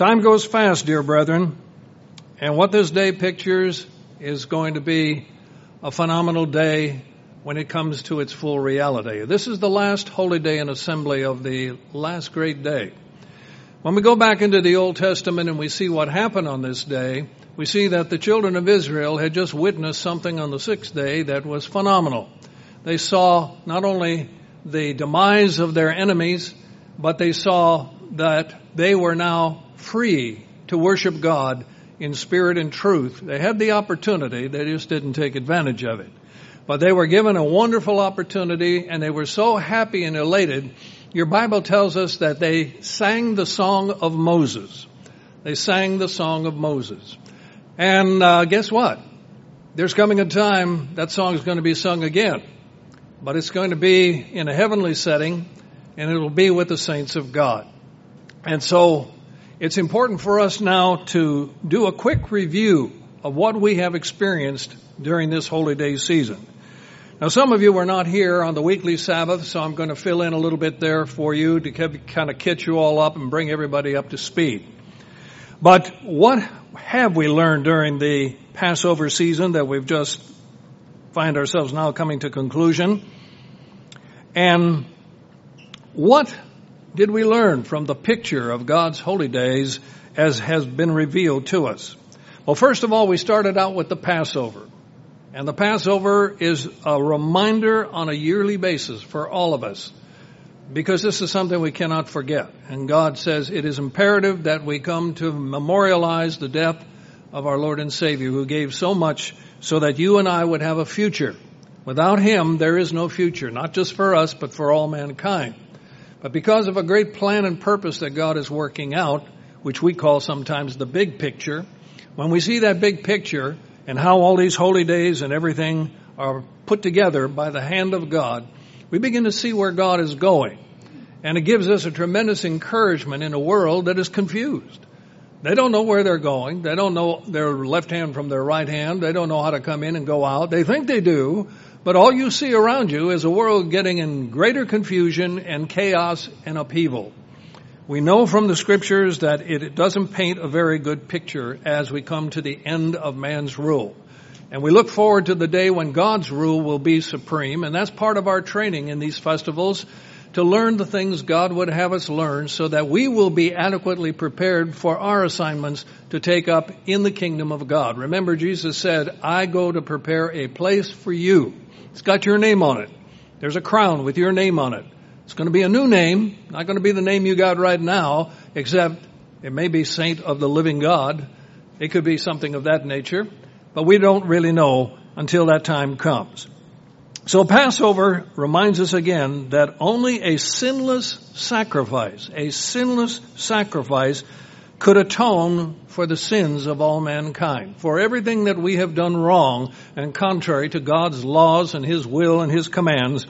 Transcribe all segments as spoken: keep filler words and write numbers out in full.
Time goes fast, dear brethren, and what this day pictures is going to be a phenomenal day when it comes to its full reality. This is the last holy day and assembly of the last great day. When we go back into the Old Testament and we see what happened on this day, we see that the children of Israel had just witnessed something on the sixth day that was phenomenal. They saw not only the demise of their enemies, but they saw that they were now free to worship God in spirit and truth. They had the opportunity, they just didn't take advantage of it. But they were given a wonderful opportunity, and they were so happy and elated. Your Bible tells us that they sang the song of Moses. They sang the song of Moses. And uh, guess what? There's coming a time that song is going to be sung again. But it's going to be in a heavenly setting, and it will be with the saints of God. And so it's important for us now to do a quick review of what we have experienced during this holy day season. Now, some of you were not here on the weekly Sabbath, so I'm going to fill in a little bit there for you to kind of catch you all up and bring everybody up to speed. But what have we learned during the Passover season that we've just find ourselves now coming to conclusion? And what did we learn from the picture of God's holy days as has been revealed to us? Well, first of all, we started out with the Passover. And the Passover is a reminder on a yearly basis for all of us, because this is something we cannot forget. And God says it is imperative that we come to memorialize the death of our Lord and Savior, who gave so much so that you and I would have a future. Without Him, there is no future, not just for us, but for all mankind. But because of a great plan and purpose that God is working out, which we call sometimes the big picture, when we see that big picture and how all these holy days and everything are put together by the hand of God, we begin to see where God is going. And it gives us a tremendous encouragement in a world that is confused. They don't know where they're going. They don't know their left hand from their right hand. They don't know how to come in and go out. They think they do, but all you see around you is a world getting in greater confusion and chaos and upheaval. We know from the Scriptures that it doesn't paint a very good picture as we come to the end of man's rule. And we look forward to the day when God's rule will be supreme, and that's part of our training in these festivals, to learn the things God would have us learn so that we will be adequately prepared for our assignments to take up in the kingdom of God. Remember, Jesus said, I go to prepare a place for you. It's got your name on it. There's a crown with your name on it. It's going to be a new name, not going to be the name you got right now, except it may be Saint of the Living God. It could be something of that nature, but we don't really know until that time comes. So Passover reminds us again that only a sinless sacrifice, a sinless sacrifice could atone for the sins of all mankind, for everything that we have done wrong and contrary to God's laws and His will and His commands.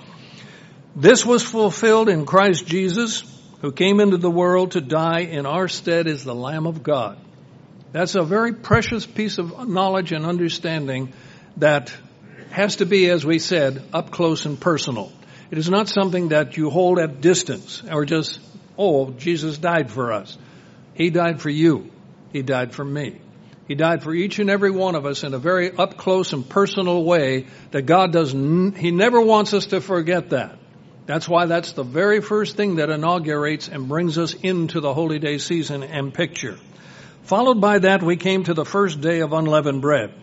This was fulfilled in Christ Jesus, who came into the world to die in our stead as the Lamb of God. That's a very precious piece of knowledge and understanding that has to be, as we said, up close and personal. It is not something that you hold at distance or just, oh, Jesus died for us. He died for you. He died for me. He died for each and every one of us in a very up close and personal way that God does. N- he never wants us to forget that. That's why that's the very first thing that inaugurates and brings us into the holy day season and picture. Followed by that, we came to the first day of unleavened bread.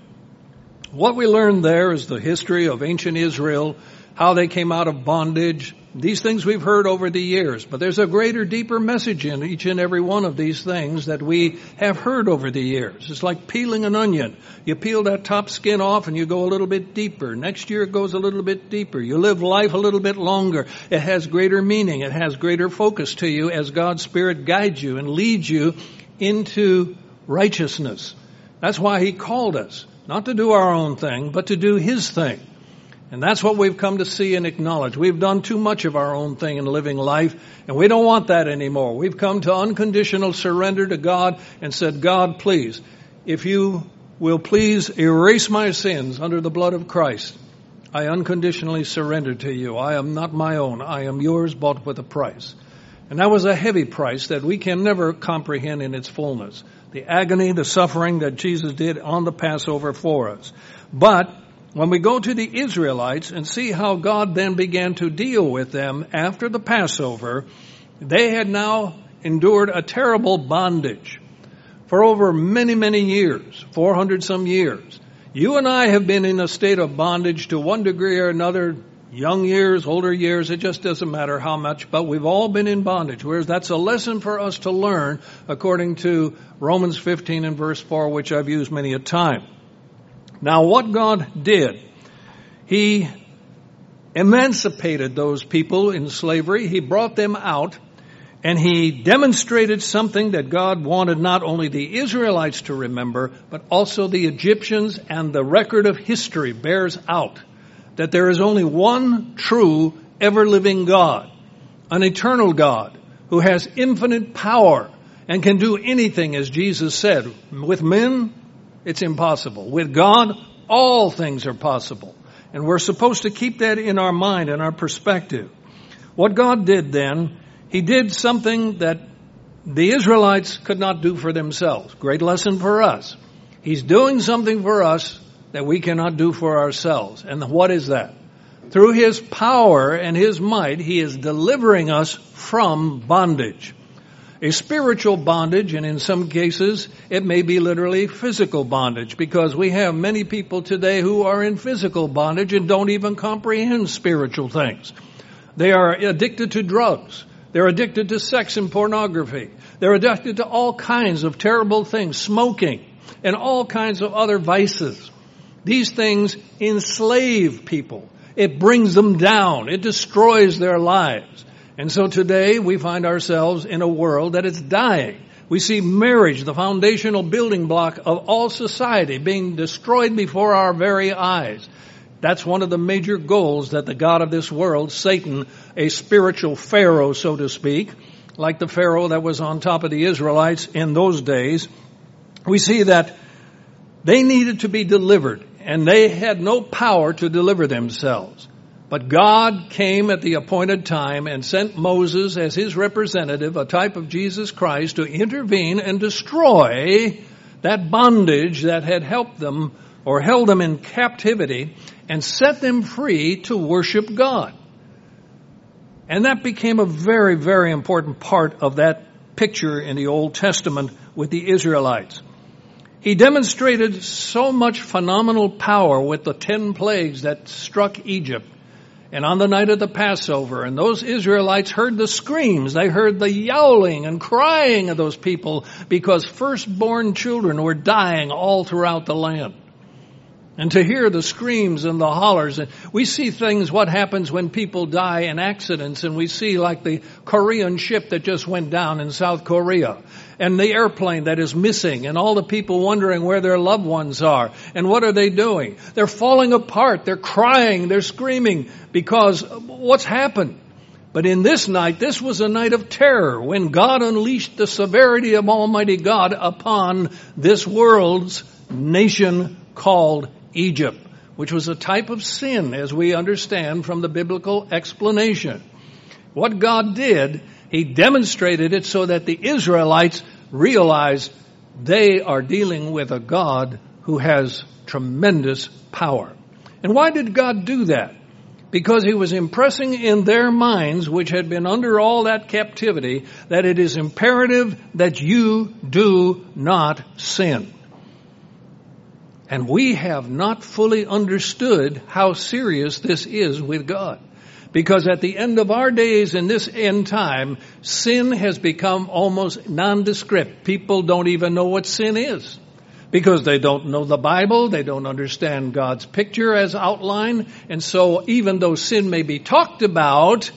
What we learned there is the history of ancient Israel, how they came out of bondage. These things we've heard over the years, but there's a greater, deeper message in each and every one of these things that we have heard over the years. It's like peeling an onion. You peel that top skin off and you go a little bit deeper. Next year it goes a little bit deeper. You live life a little bit longer. It has greater meaning. It has greater focus to you as God's Spirit guides you and leads you into righteousness. That's why He called us, not to do our own thing, but to do His thing. And that's what we've come to see and acknowledge. We've done too much of our own thing in living life, and we don't want that anymore. We've come to unconditional surrender to God and said, God, please, if you will please erase my sins under the blood of Christ, I unconditionally surrender to you. I am not my own. I am yours, bought with a price. And that was a heavy price that we can never comprehend in its fullness. The agony, the suffering that Jesus did on the Passover for us. But when we go to the Israelites and see how God then began to deal with them after the Passover, they had now endured a terrible bondage for over many, many years, four hundred some years. You and I have been in a state of bondage to one degree or another, young years, older years, it just doesn't matter how much, but we've all been in bondage. Whereas that's a lesson for us to learn according to Romans fifteen and verse four, which I've used many a time. Now what God did, He emancipated those people in slavery. He brought them out, and He demonstrated something that God wanted not only the Israelites to remember, but also the Egyptians, and the record of history bears out that there is only one true, ever-living God, an eternal God who has infinite power and can do anything, as Jesus said. With men, it's impossible. With God, all things are possible. And we're supposed to keep that in our mind and our perspective. What God did then, He did something that the Israelites could not do for themselves. Great lesson for us. He's doing something for us that we cannot do for ourselves. And what is that? Through His power and His might, He is delivering us from bondage. A spiritual bondage, and in some cases, it may be literally physical bondage, because we have many people today who are in physical bondage and don't even comprehend spiritual things. They are addicted to drugs. They're addicted to sex and pornography. They're addicted to all kinds of terrible things, smoking, and all kinds of other vices. These things enslave people. It brings them down. It destroys their lives. And so today we find ourselves in a world that is dying. We see marriage, the foundational building block of all society, being destroyed before our very eyes. That's one of the major goals that the God of this world, Satan, a spiritual Pharaoh, so to speak, like the Pharaoh that was on top of the Israelites in those days, we see that they needed to be delivered, and they had no power to deliver themselves. But God came at the appointed time and sent Moses as His representative, a type of Jesus Christ, to intervene and destroy that bondage that had helped them or held them in captivity and set them free to worship God. And that became a very, very important part of that picture in the Old Testament with the Israelites. He demonstrated so much phenomenal power with the ten plagues that struck Egypt. And on the night of the Passover, and those Israelites heard the screams, they heard the yowling and crying of those people, because firstborn children were dying all throughout the land. And to hear the screams and the hollers, and we see things, what happens when people die in accidents, and we see like the Korean ship that just went down in South Korea, and the airplane that is missing, and all the people wondering where their loved ones are. And what are they doing? They're falling apart, they're crying, they're screaming, because what's happened? But in this night, this was a night of terror, when God unleashed the severity of Almighty God upon this world's nation called Egypt, which was a type of sin, as we understand from the biblical explanation. What God did, He demonstrated it so that the Israelites realized they are dealing with a God who has tremendous power. And why did God do that? Because He was impressing in their minds, which had been under all that captivity, that it is imperative that you do not sin. And we have not fully understood how serious this is with God. Because at the end of our days in this end time, sin has become almost nondescript. People don't even know what sin is. Because they don't know the Bible, they don't understand God's picture as outlined. And so even though sin may be talked about,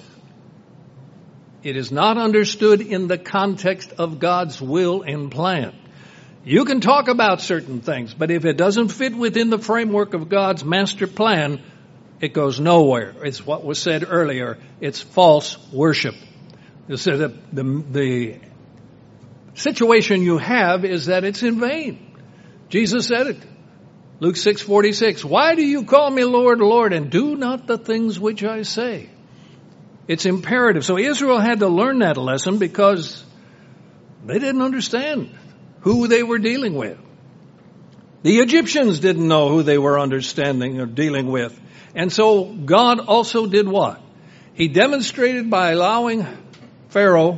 it is not understood in the context of God's will and plan. You can talk about certain things, but if it doesn't fit within the framework of God's master plan, it goes nowhere. It's what was said earlier. It's false worship. So the, the, the situation you have is that it's in vain. Jesus said it. Luke six forty-six. Why do you call me Lord, Lord, and do not the things which I say? It's imperative. So Israel had to learn that lesson because they didn't understand who they were dealing with. The Egyptians didn't know who they were understanding or dealing with. And so God also did what? He demonstrated by allowing Pharaoh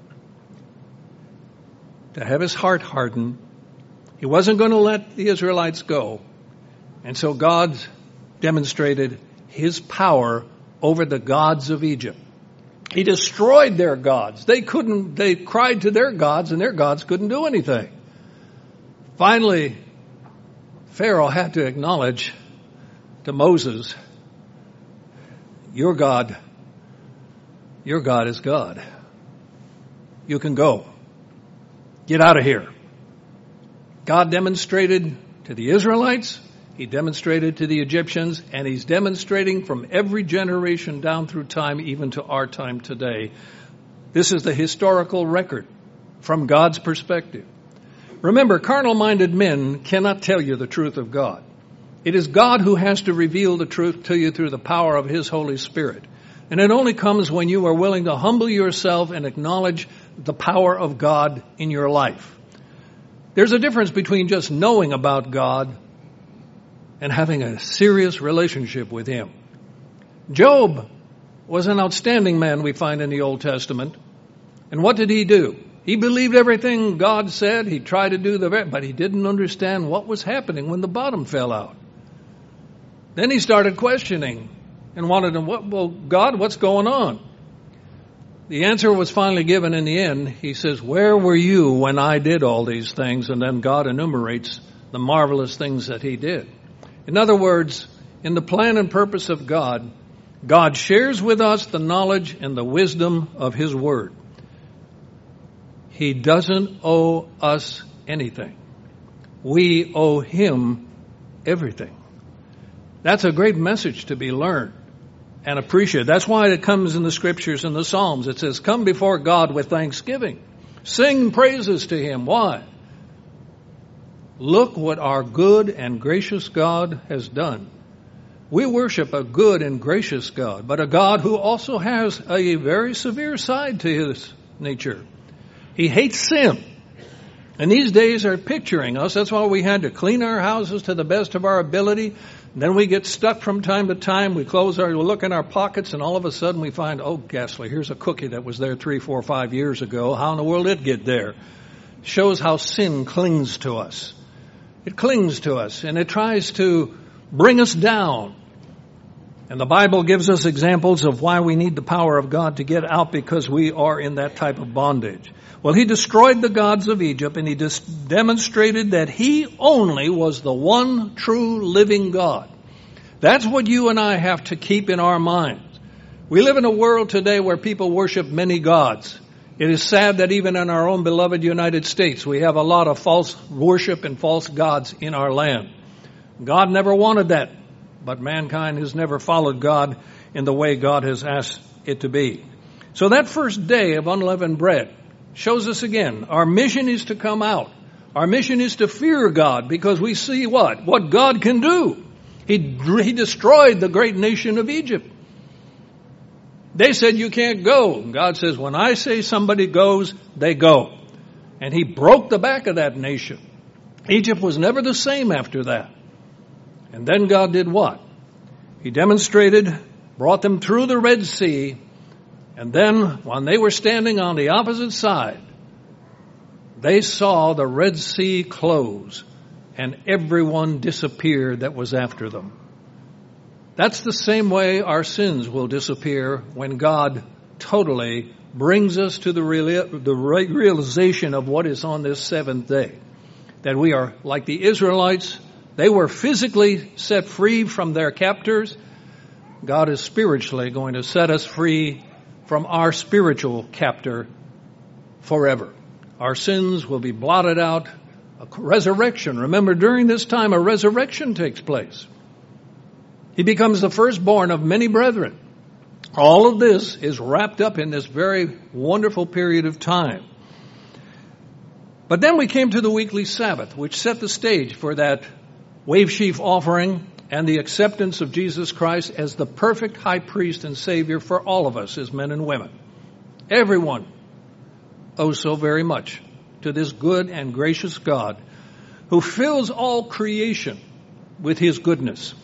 to have his heart hardened. He wasn't going to let the Israelites go. And so God demonstrated his power over the gods of Egypt. He destroyed their gods. They couldn't, they cried to their gods and their gods couldn't do anything. Finally, Pharaoh had to acknowledge to Moses, your God, your God is God. You can go. Get out of here. God demonstrated to the Israelites, he demonstrated to the Egyptians, and he's demonstrating from every generation down through time, even to our time today. This is the historical record from God's perspective. Remember, carnal-minded men cannot tell you the truth of God. It is God who has to reveal the truth to you through the power of his Holy Spirit. And it only comes when you are willing to humble yourself and acknowledge the power of God in your life. There's a difference between just knowing about God and having a serious relationship with him. Job was an outstanding man, we find in the Old Testament. And what did he do? He believed everything God said. He tried to do the best, but he didn't understand what was happening when the bottom fell out. Then he started questioning and wanted to, what, well, God, what's going on? The answer was finally given in the end. He says, where were you when I did all these things? And then God enumerates the marvelous things that he did. In other words, in the plan and purpose of God, God shares with us the knowledge and the wisdom of his word. He doesn't owe us anything. We owe him everything. That's a great message to be learned and appreciated. That's why it comes in the scriptures and the Psalms. It says, come before God with thanksgiving. Sing praises to him. Why? Look what our good and gracious God has done. We worship a good and gracious God, but a God who also has a very severe side to his nature. He hates sin. And these days are picturing us. That's why we had to clean our houses to the best of our ability. Then we get stuck from time to time. We close our, we look in our pockets, and all of a sudden we find, oh, ghastly, here's a cookie that was there three, four, five years ago. How in the world did it get there? Shows how sin clings to us. It clings to us, and it tries to bring us down. And the Bible gives us examples of why we need the power of God to get out, because we are in that type of bondage. Well, he destroyed the gods of Egypt, and he dis- demonstrated that he only was the one true living God. That's what you and I have to keep in our minds. We live in a world today where people worship many gods. It is sad that even in our own beloved United States, we have a lot of false worship and false gods in our land. God never wanted that, but mankind has never followed God in the way God has asked it to be. So that first day of unleavened bread shows us again, our mission is to come out. Our mission is to fear God, because we see what? What God can do. He, he destroyed the great nation of Egypt. They said, you can't go. And God says, when I say somebody goes, they go. And he broke the back of that nation. Egypt was never the same after that. And then God did what? He demonstrated, brought them through the Red Sea. And then when they were standing on the opposite side, they saw the Red Sea close and everyone disappeared that was after them. That's the same way our sins will disappear when God totally brings us to the, real, the realization of what is on this seventh day. That we are like the Israelites. They were physically set free from their captors. God is spiritually going to set us free from our spiritual captor forever. Our sins will be blotted out. A resurrection. Remember, during this time, a resurrection takes place. He becomes the firstborn of many brethren. All of this is wrapped up in this very wonderful period of time. But then we came to the weekly Sabbath, which set the stage for that wave sheaf offering and the acceptance of Jesus Christ as the perfect high priest and Savior for all of us as men and women. Everyone owes so very much to this good and gracious God who fills all creation with his goodness.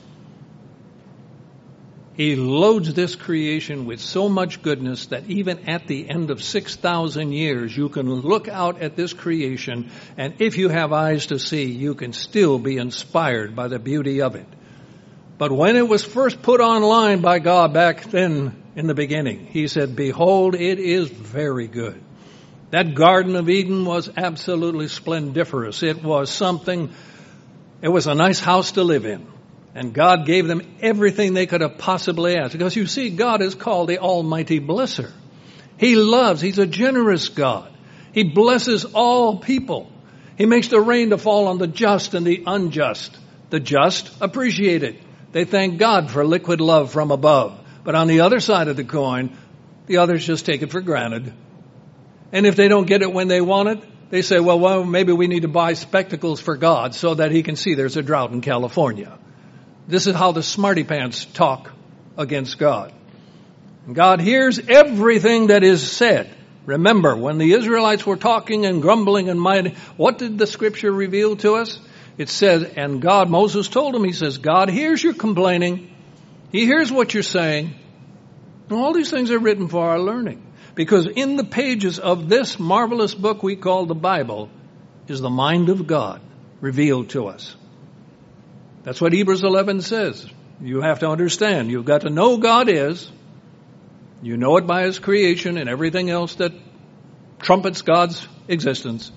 He loads this creation with so much goodness that even at the end of six thousand years, you can look out at this creation, and if you have eyes to see, you can still be inspired by the beauty of it. But when it was first put online by God back then in the beginning, he said, "Behold, it is very good." That Garden of Eden was absolutely splendiferous. It was something, it was a nice house to live in. And God gave them everything they could have possibly asked. Because you see, God is called the Almighty Blesser. He loves, he's a generous God. He blesses all people. He makes the rain to fall on the just and the unjust. The just appreciate it. They thank God for liquid love from above. But on the other side of the coin, the others just take it for granted. And if they don't get it when they want it, they say, well, well, maybe we need to buy spectacles for God so that he can see there's a drought in California. This is how the smarty pants talk against God. God hears everything that is said. Remember, when the Israelites were talking and grumbling and mighty, what did the scripture reveal to us? It says, and God, Moses told him, he says, God hears your complaining. He hears what you're saying. And all these things are written for our learning. Because in the pages of this marvelous book we call the Bible is the mind of God revealed to us. That's what Hebrews eleven says. You have to understand. You've got to know God is. You know it by his creation and everything else that trumpets God's existence.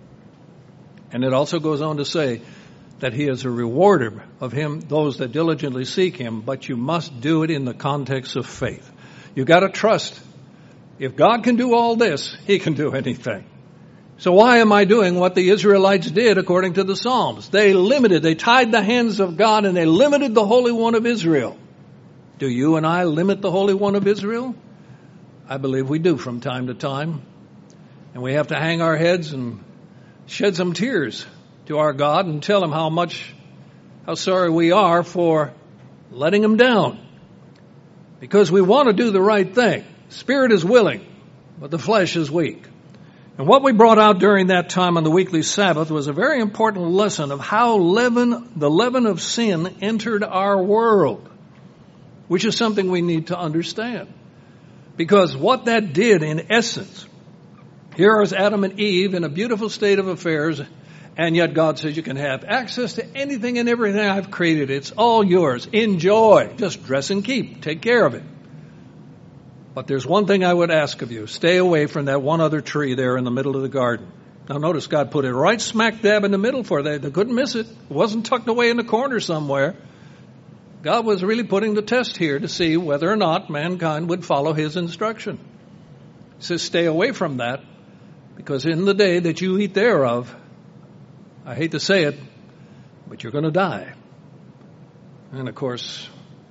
And it also goes on to say that he is a rewarder of him, those that diligently seek him, but you must do it in the context of faith. You've got to trust. If God can do all this, he can do anything. So why am I doing what the Israelites did according to the Psalms? They limited, they tied the hands of God and they limited the Holy One of Israel. Do you and I limit the Holy One of Israel? I believe we do from time to time. And we have to hang our heads and shed some tears to our God and tell him how much, how sorry we are for letting him down. Because we want to do the right thing. Spirit is willing, but the flesh is weak. And what we brought out during that time on the weekly Sabbath was a very important lesson of how leaven, the leaven of sin entered our world, which is something we need to understand. Because what that did in essence, here is Adam and Eve in a beautiful state of affairs, and yet God says you can have access to anything and everything I've created. It's all yours. Enjoy. Just dress and keep. Take care of it. But there's one thing I would ask of you. Stay away from that one other tree there in the middle of the garden. Now notice God put it right smack dab in the middle for them. They couldn't miss it. It wasn't tucked away in the corner somewhere. God was really putting the test here to see whether or not mankind would follow his instruction. He says stay away from that, because in the day that you eat thereof, I hate to say it, but you're going to die. And of course,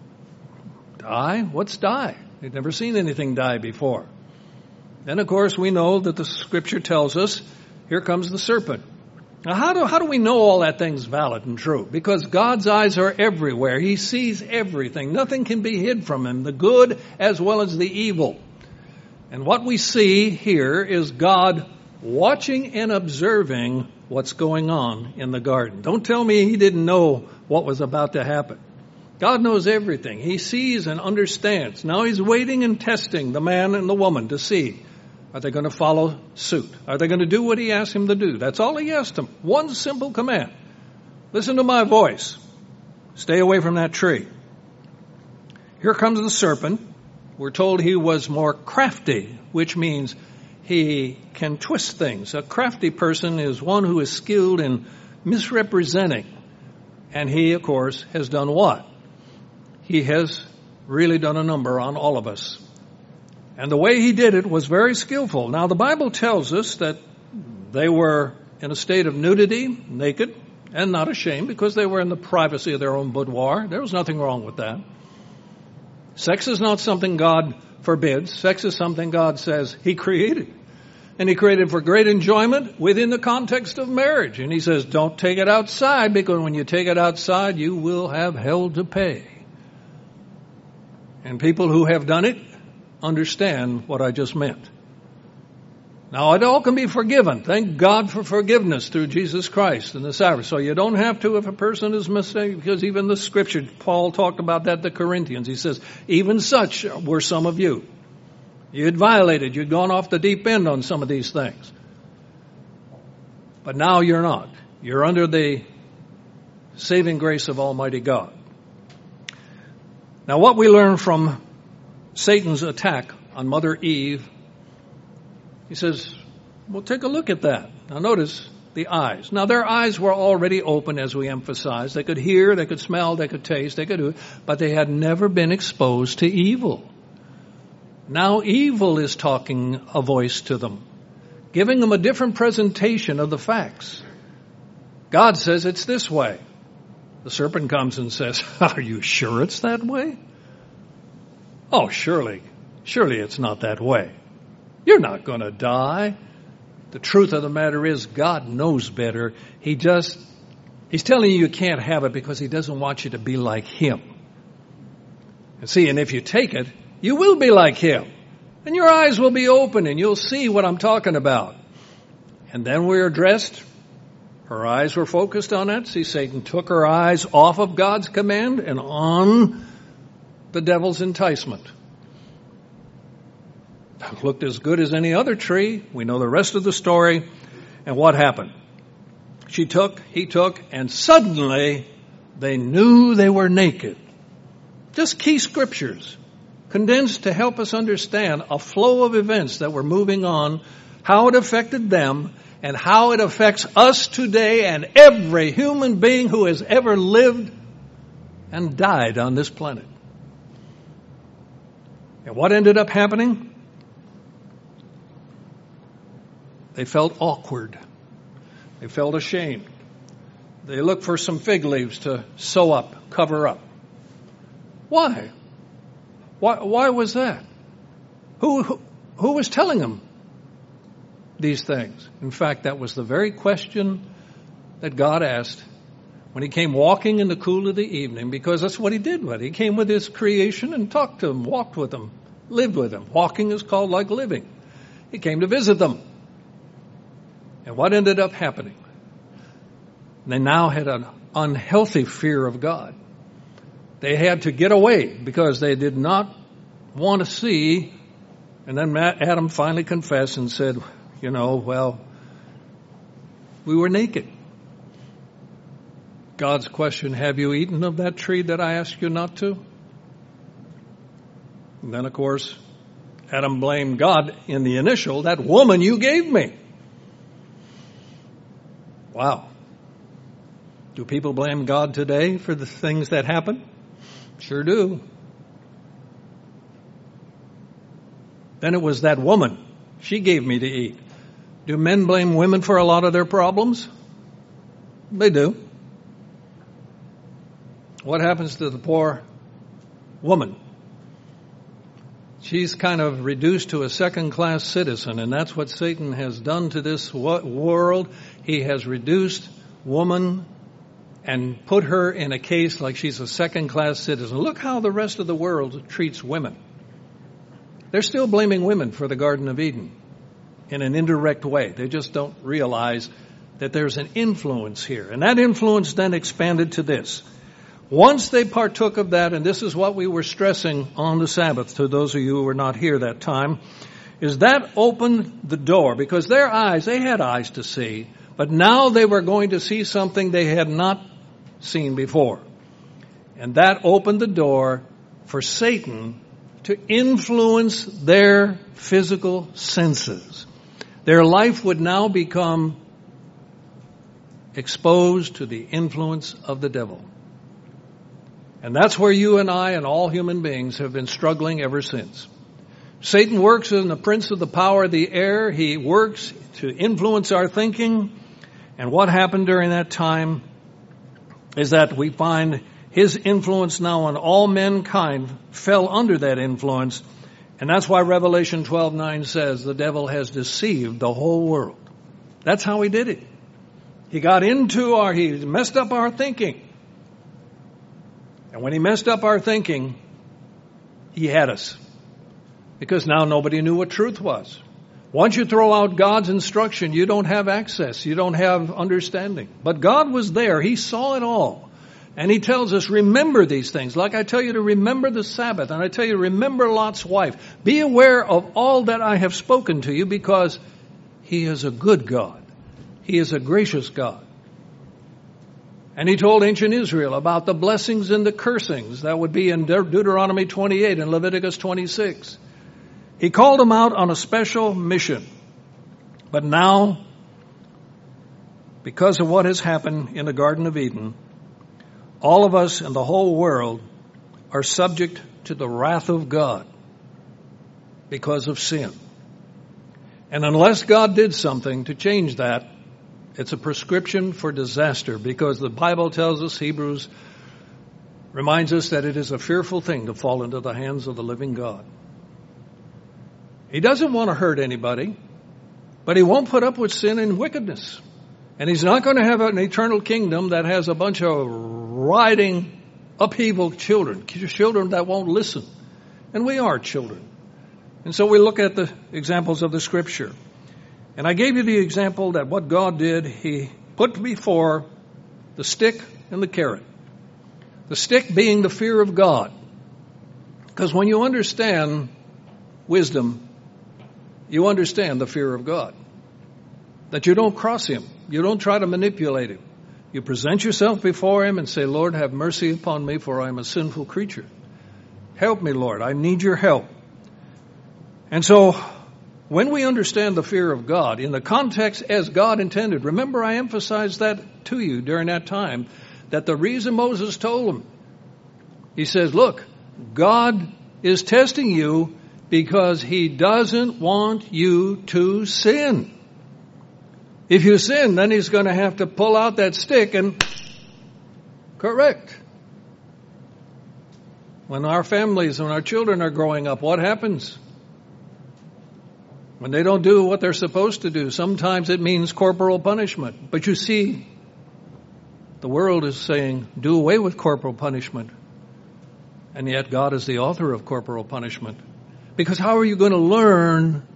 die? What's die? They've never seen anything die before. Then, of course, we know that the scripture tells us, here comes the serpent. Now, how do, how do we know all that thing's valid and true? Because God's eyes are everywhere. He sees everything. Nothing can be hid from him, the good as well as the evil. And what we see here is God watching and observing what's going on in the garden. Don't tell me he didn't know what was about to happen. God knows everything. He sees and understands. Now he's waiting and testing the man and the woman to see, are they going to follow suit? Are they going to do what he asked him to do? That's all he asked them. One simple command. Listen to my voice. Stay away from that tree. Here comes the serpent. We're told he was more crafty, which means he can twist things. A crafty person is one who is skilled in misrepresenting. And he, of course, has done what? He has really done a number on all of us. And the way he did it was very skillful. Now, the Bible tells us that they were in a state of nudity, naked, and not ashamed, because they were in the privacy of their own boudoir. There was nothing wrong with that. Sex is not something God forbids. Sex is something God says he created. And he created for great enjoyment within the context of marriage. And he says, don't take it outside, because when you take it outside, you will have hell to pay. And people who have done it understand what I just meant. Now, it all can be forgiven. Thank God for forgiveness through Jesus Christ and the Sabbath. So you don't have to if a person is mistaken, because even the Scripture, Paul talked about that to Corinthians. He says, even such were some of you. You had violated. You'd gone off the deep end on some of these things. But now you're not. You're under the saving grace of Almighty God. Now, what we learn from Satan's attack on Mother Eve, he says, well, take a look at that. Now, notice the eyes. Now, their eyes were already open, as we emphasized. They could hear, they could smell, they could taste, they could do it, but they had never been exposed to evil. Now evil is talking a voice to them, giving them a different presentation of the facts. God says it's this way. The serpent comes and says, are you sure it's that way? Oh, surely, surely it's not that way. You're not going to die. The truth of the matter is, God knows better. He just, He's telling you you can't have it because He doesn't want you to be like Him. And see, and if you take it, you will be like Him. And your eyes will be open and you'll see what I'm talking about. And then we're addressed. Her eyes were focused on it. See, Satan took her eyes off of God's command and on the devil's enticement. It looked as good as any other tree. We know the rest of the story. And what happened? She took, he took, and suddenly they knew they were naked. Just key scriptures condensed to help us understand a flow of events that were moving on, how it affected them, and how it affects us today and every human being who has ever lived and died on this planet. And what ended up happening? They felt awkward. They felt ashamed. They looked for some fig leaves to sew up, cover up. Why? Why, why was that? Who, who, who was telling them these things? In fact, that was the very question that God asked when He came walking in the cool of the evening, because that's what He did with it. He came with His creation and talked to them, walked with them, lived with them. Walking is called like living. He came to visit them. And what ended up happening? They now had an unhealthy fear of God. They had to get away because they did not want to see. And then Adam finally confessed and said, you know, well, we were naked. God's question, have you eaten of that tree that I asked you not to? And then, of course, Adam blamed God in the initial, that woman you gave me. Wow. Do people blame God today for the things that happen? Sure do. Then it was that woman. She gave me to eat. Do men blame women for a lot of their problems? They do. What happens to the poor woman? She's kind of reduced to a second-class citizen, and that's what Satan has done to this world. He has reduced woman and put her in a case like she's a second-class citizen. Look how the rest of the world treats women. They're still blaming women for the Garden of Eden in an indirect way. They just don't realize that there's an influence here. And that influence then expanded to this. Once they partook of that, and this is what we were stressing on the Sabbath to those of you who were not here that time, is that opened the door, because their eyes, they had eyes to see, but now they were going to see something they had not seen before. And that opened the door for Satan to influence their physical senses. Their life would now become exposed to the influence of the devil. And that's where you and I and all human beings have been struggling ever since. Satan works in the prince of the power of the air. He works to influence our thinking. And what happened during that time is that we find his influence now on all mankind fell under that influence. And that's why Revelation twelve nine says the devil has deceived the whole world. That's how he did it. He got into our, he messed up our thinking. And when he messed up our thinking, he had us. Because now nobody knew what truth was. Once you throw out God's instruction, you don't have access. You don't have understanding. But God was there. He saw it all. And he tells us, remember these things. Like I tell you to remember the Sabbath. And I tell you to remember Lot's wife. Be aware of all that I have spoken to you, because he is a good God. He is a gracious God. And he told ancient Israel about the blessings and the cursings. That would be in De- Deuteronomy twenty-eight and Leviticus twenty-six. He called them out on a special mission. But now, because of what has happened in the Garden of Eden, all of us and the whole world are subject to the wrath of God because of sin. And unless God did something to change that, it's a prescription for disaster, because the Bible tells us, Hebrews reminds us, that it is a fearful thing to fall into the hands of the living God. He doesn't want to hurt anybody, but he won't put up with sin and wickedness. And he's not going to have an eternal kingdom that has a bunch of riding, upheaval children, children that won't listen. And we are children. And so we look at the examples of the Scripture. And I gave you the example that what God did, he put before the stick and the carrot. The stick being the fear of God. Because when you understand wisdom, you understand the fear of God. That you don't cross him. You don't try to manipulate him. You present yourself before him and say, Lord, have mercy upon me, for I am a sinful creature. Help me, Lord. I need your help. And so, when we understand the fear of God in the context as God intended, remember I emphasized that to you during that time, that the reason Moses told him, he says, look, God is testing you because he doesn't want you to sin. If you sin, then he's going to have to pull out that stick and correct. When our families, when our children are growing up, what happens? When they don't do what they're supposed to do, sometimes it means corporal punishment. But you see, the world is saying, do away with corporal punishment. And yet God is the author of corporal punishment. Because how are you going to learn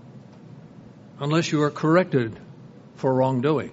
unless you are corrected for wrongdoing?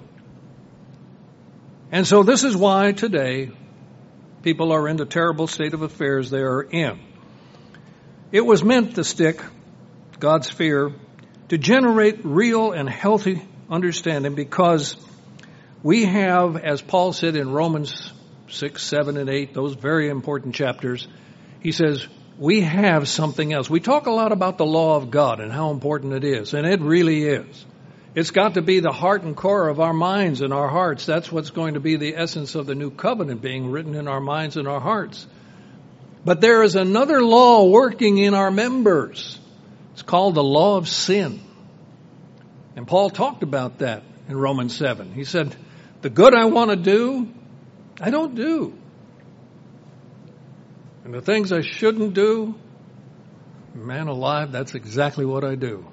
And so this is why today people are in the terrible state of affairs they are in. It was meant, the stick, God's fear, to generate real and healthy understanding, because we have, as Paul said in Romans six, seven, and eight, those very important chapters, he says, we have something else. We talk a lot about the law of God and how important it is, and it really is. It's got to be the heart and core of our minds and our hearts. That's what's going to be the essence of the new covenant being written in our minds and our hearts. But there is another law working in our members. It's called the law of sin. And Paul talked about that in Romans seven. He said, the good I want to do, I don't do. And the things I shouldn't do, man alive, that's exactly what I do.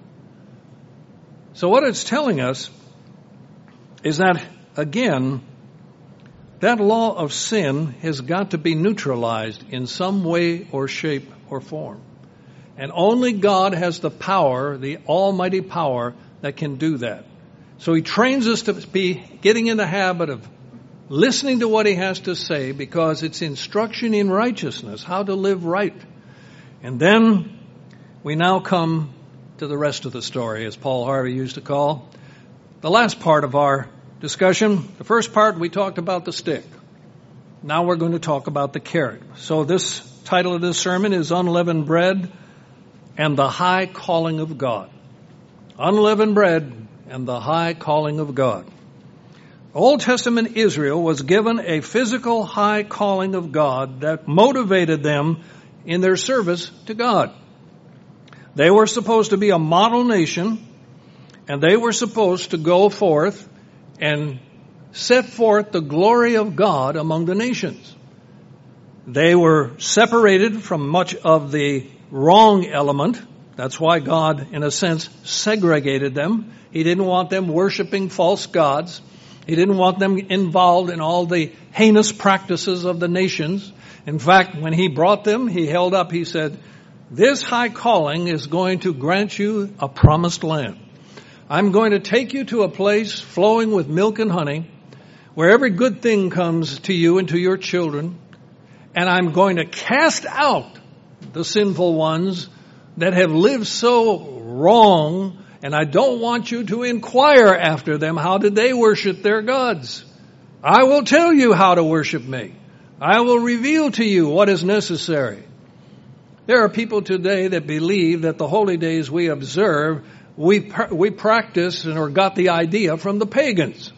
So what it's telling us is that, again, that law of sin has got to be neutralized in some way or shape or form. And only God has the power, the almighty power, that can do that. So he trains us to be getting in the habit of listening to what he has to say, because it's instruction in righteousness, how to live right. And then we now come to the rest of the story, as Paul Harvey used to call the last part of our discussion. The first part, we talked about the stick. Now we're going to talk about the carrot. So this title of this sermon is Unleavened Bread and the High Calling of God. Unleavened bread and the high calling of God. Old Testament Israel was given a physical high calling of God that motivated them in their service to God. They were supposed to be a model nation, and they were supposed to go forth and set forth the glory of God among the nations. They were separated from much of the wrong element. That's why God, in a sense, segregated them. He didn't want them worshiping false gods. He didn't want them involved in all the heinous practices of the nations. In fact, when he brought them, he held up, he said, this high calling is going to grant you a promised land. I'm going to take you to a place flowing with milk and honey, where every good thing comes to you and to your children. And I'm going to cast out the sinful ones that have lived so wrong, and I don't want you to inquire after them. How did they worship their gods? I will tell you how to worship me. I will reveal to you what is necessary. There are people today that believe that the holy days we observe, we we practice and or got the idea from the pagans.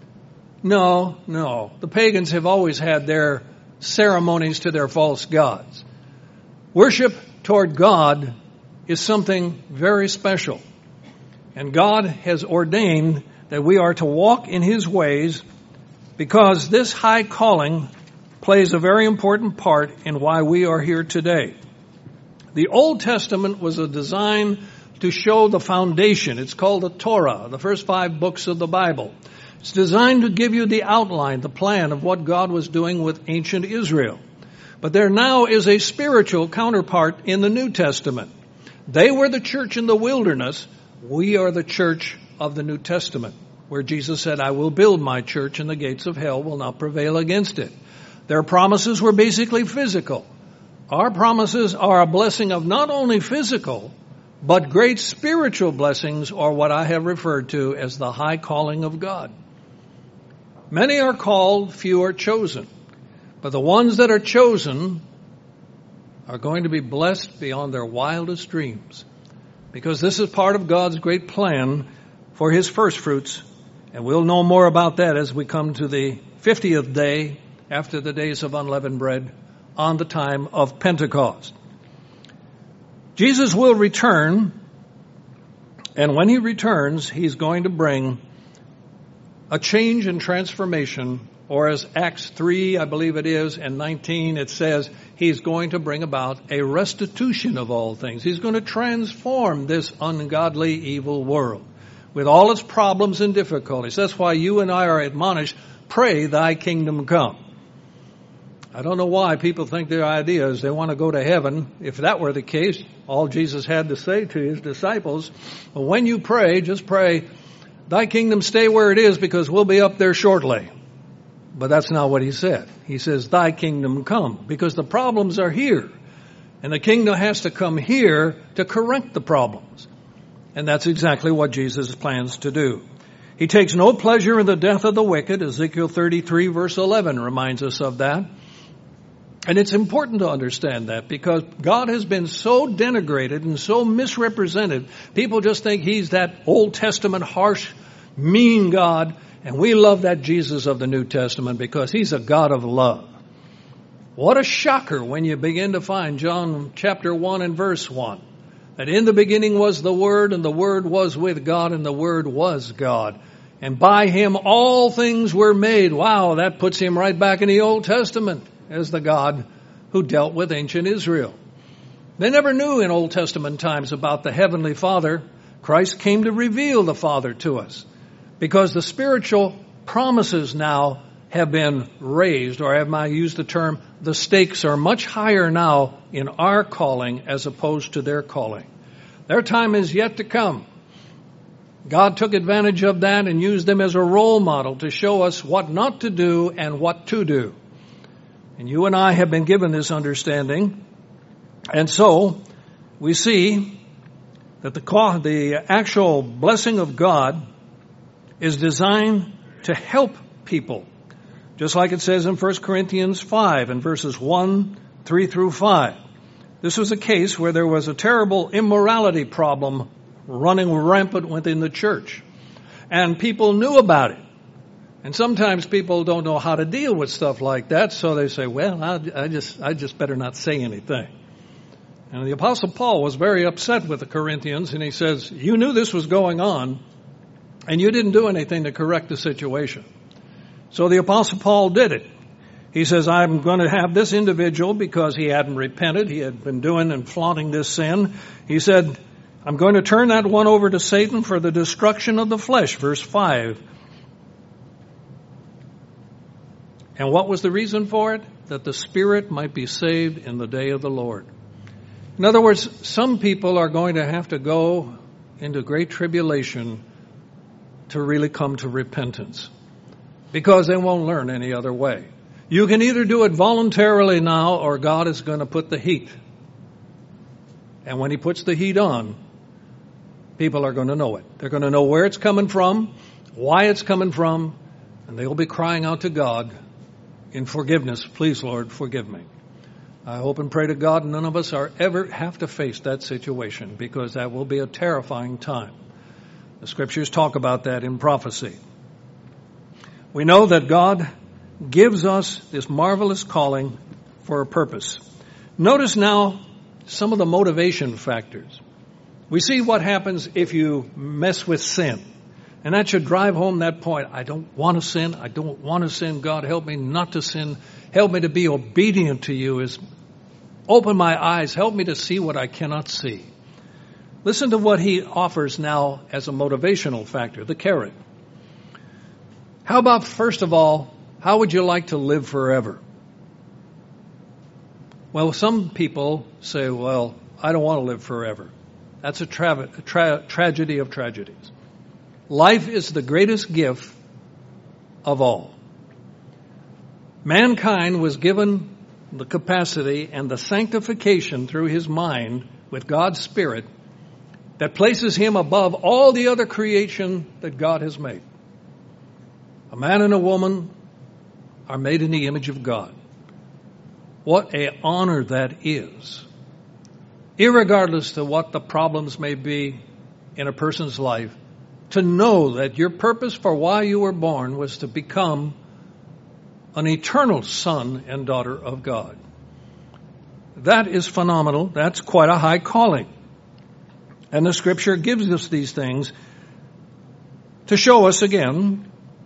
No, no. The pagans have always had their ceremonies to their false gods. Worship toward God is something very special. And God has ordained that we are to walk in His ways, because this high calling plays a very important part in why we are here today. The Old Testament was a design to show the foundation. It's called the Torah, the first five books of the Bible. It's designed to give you the outline, the plan of what God was doing with ancient Israel. But there now is a spiritual counterpart in the New Testament. They were the church in the wilderness. We are the church of the New Testament, where Jesus said, I will build my church and the gates of hell will not prevail against it. Their promises were basically physical. Our promises are a blessing of not only physical, but great spiritual blessings, or what I have referred to as the high calling of God. Many are called, few are chosen. But the ones that are chosen are going to be blessed beyond their wildest dreams, because this is part of God's great plan for His first fruits. And we'll know more about that as we come to the fiftieth day after the days of unleavened bread on the time of Pentecost. Jesus will return, and when He returns, He's going to bring a change and transformation, or as Acts three, I believe it is, and nineteen, it says, He's going to bring about a restitution of all things. He's going to transform this ungodly, evil world with all its problems and difficulties. That's why you and I are admonished, pray thy kingdom come. I don't know why people think their idea is they want to go to heaven. If that were the case, all Jesus had to say to His disciples, well, when you pray, just pray, thy kingdom stay where it is, because we'll be up there shortly. But that's not what He said. He says, thy kingdom come, because the problems are here. And the kingdom has to come here to correct the problems. And that's exactly what Jesus plans to do. He takes no pleasure in the death of the wicked. Ezekiel thirty-three verse eleven reminds us of that. And it's important to understand that, because God has been so denigrated and so misrepresented. People just think He's that Old Testament harsh, mean God. And we love that Jesus of the New Testament because He's a God of love. What a shocker when you begin to find John chapter one and verse one. That in the beginning was the Word, and the Word was with God, and the Word was God. And by Him all things were made. Wow, that puts Him right back in the Old Testament as the God who dealt with ancient Israel. They never knew in Old Testament times about the Heavenly Father. Christ came to reveal the Father to us, because the spiritual promises now have been raised, or have I used the term, the stakes are much higher now in our calling as opposed to their calling. Their time is yet to come. God took advantage of that and used them as a role model to show us what not to do and what to do. And you and I have been given this understanding. And so we see that the, the actual blessing of God is designed to help people. Just like it says in First Corinthians five and verses one, three through five. This was a case where there was a terrible immorality problem running rampant within the church. And people knew about it. And sometimes people don't know how to deal with stuff like that, so they say, well, I, I just I just better not say anything. And the Apostle Paul was very upset with the Corinthians, and he says, you knew this was going on, and you didn't do anything to correct the situation. So the Apostle Paul did it. He says, I'm going to have this individual, because he hadn't repented, he had been doing and flaunting this sin. He said, I'm going to turn that one over to Satan for the destruction of the flesh, verse five. And what was the reason for it? That the spirit might be saved in the day of the Lord. In other words, some people are going to have to go into great tribulation to really come to repentance, because they won't learn any other way. You can either do it voluntarily now, or God is going to put the heat. And when he puts the heat on, people are going to know it. They're going to know where it's coming from, why it's coming from, and they'll be crying out to God in forgiveness. Please, Lord, forgive me. I hope and pray to God none of us are ever have to face that situation, because that will be a terrifying time. The scriptures talk about that in prophecy. We know that God gives us this marvelous calling for a purpose. Notice now some of the motivation factors. We see what happens if you mess with sin. And that should drive home that point. I don't want to sin. I don't want to sin. God, help me not to sin. Help me to be obedient to you. Is open my eyes. Help me to see what I cannot see. Listen to what he offers now as a motivational factor, the carrot. How about, first of all, how would you like to live forever? Well, some people say, well, I don't want to live forever. That's a, tra- a tra- tragedy of tragedies. Life is the greatest gift of all. Mankind was given the capacity and the sanctification through his mind with God's Spirit that places him above all the other creation that God has made. A man and a woman are made in the image of God. What an honor that is. Irregardless to what the problems may be in a person's life, to know that your purpose for why you were born was to become an eternal son and daughter of God. That is phenomenal. That's quite a high calling. And the scripture gives us these things to show us again,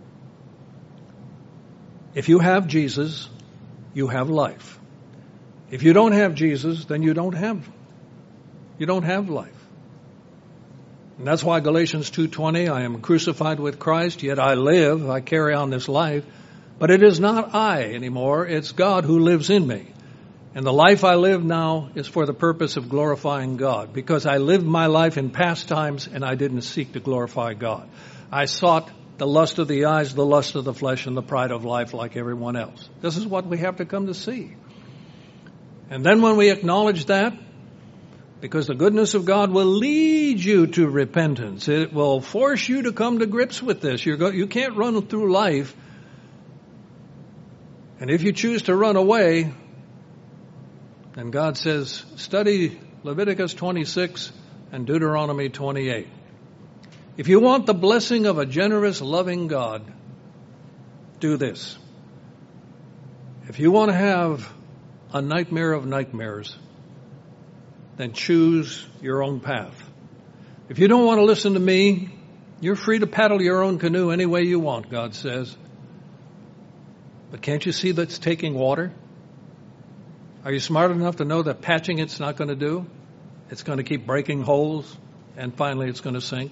if you have Jesus, you have life. If you don't have Jesus, then you don't have, you don't have life. And that's why Galatians two twenty, I am crucified with Christ, yet I live, I carry on this life. But it is not I anymore, it's God who lives in me. And the life I live now is for the purpose of glorifying God, because I lived my life in past times and I didn't seek to glorify God. I sought the lust of the eyes, the lust of the flesh, and the pride of life like everyone else. This is what we have to come to see. And then when we acknowledge that, because the goodness of God will lead you to repentance, it will force you to come to grips with this. You're go- you can't run through life, and if you choose to run away, then God says, study Leviticus twenty-six and Deuteronomy twenty-eight. If you want the blessing of a generous, loving God, do this. If you want to have a nightmare of nightmares, then choose your own path. If you don't want to listen to me, you're free to paddle your own canoe any way you want, God says. But can't you see that's taking water? Are you smart enough to know that patching it's not going to do? It's going to keep breaking holes, and finally it's going to sink.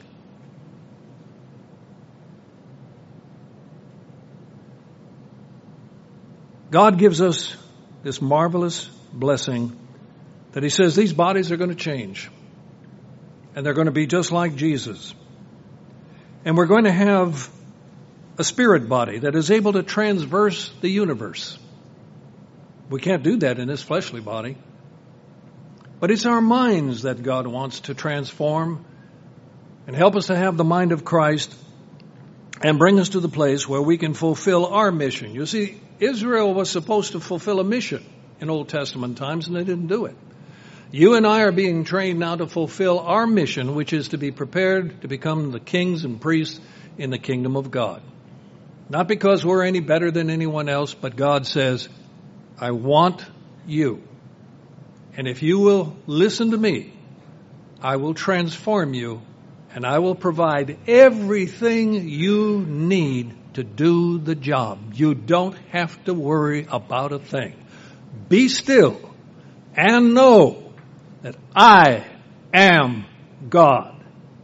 God gives us this marvelous blessing that he says these bodies are going to change. And they're going to be just like Jesus. And we're going to have a spirit body that is able to transverse the universe. We can't do that in this fleshly body. But it's our minds that God wants to transform and help us to have the mind of Christ and bring us to the place where we can fulfill our mission. You see, Israel was supposed to fulfill a mission in Old Testament times, and they didn't do it. You and I are being trained now to fulfill our mission, which is to be prepared to become the kings and priests in the kingdom of God. Not because we're any better than anyone else, but God says, I want you. And if you will listen to me, I will transform you, and I will provide everything you need to do the job. You don't have to worry about a thing. Be still and know that I am God.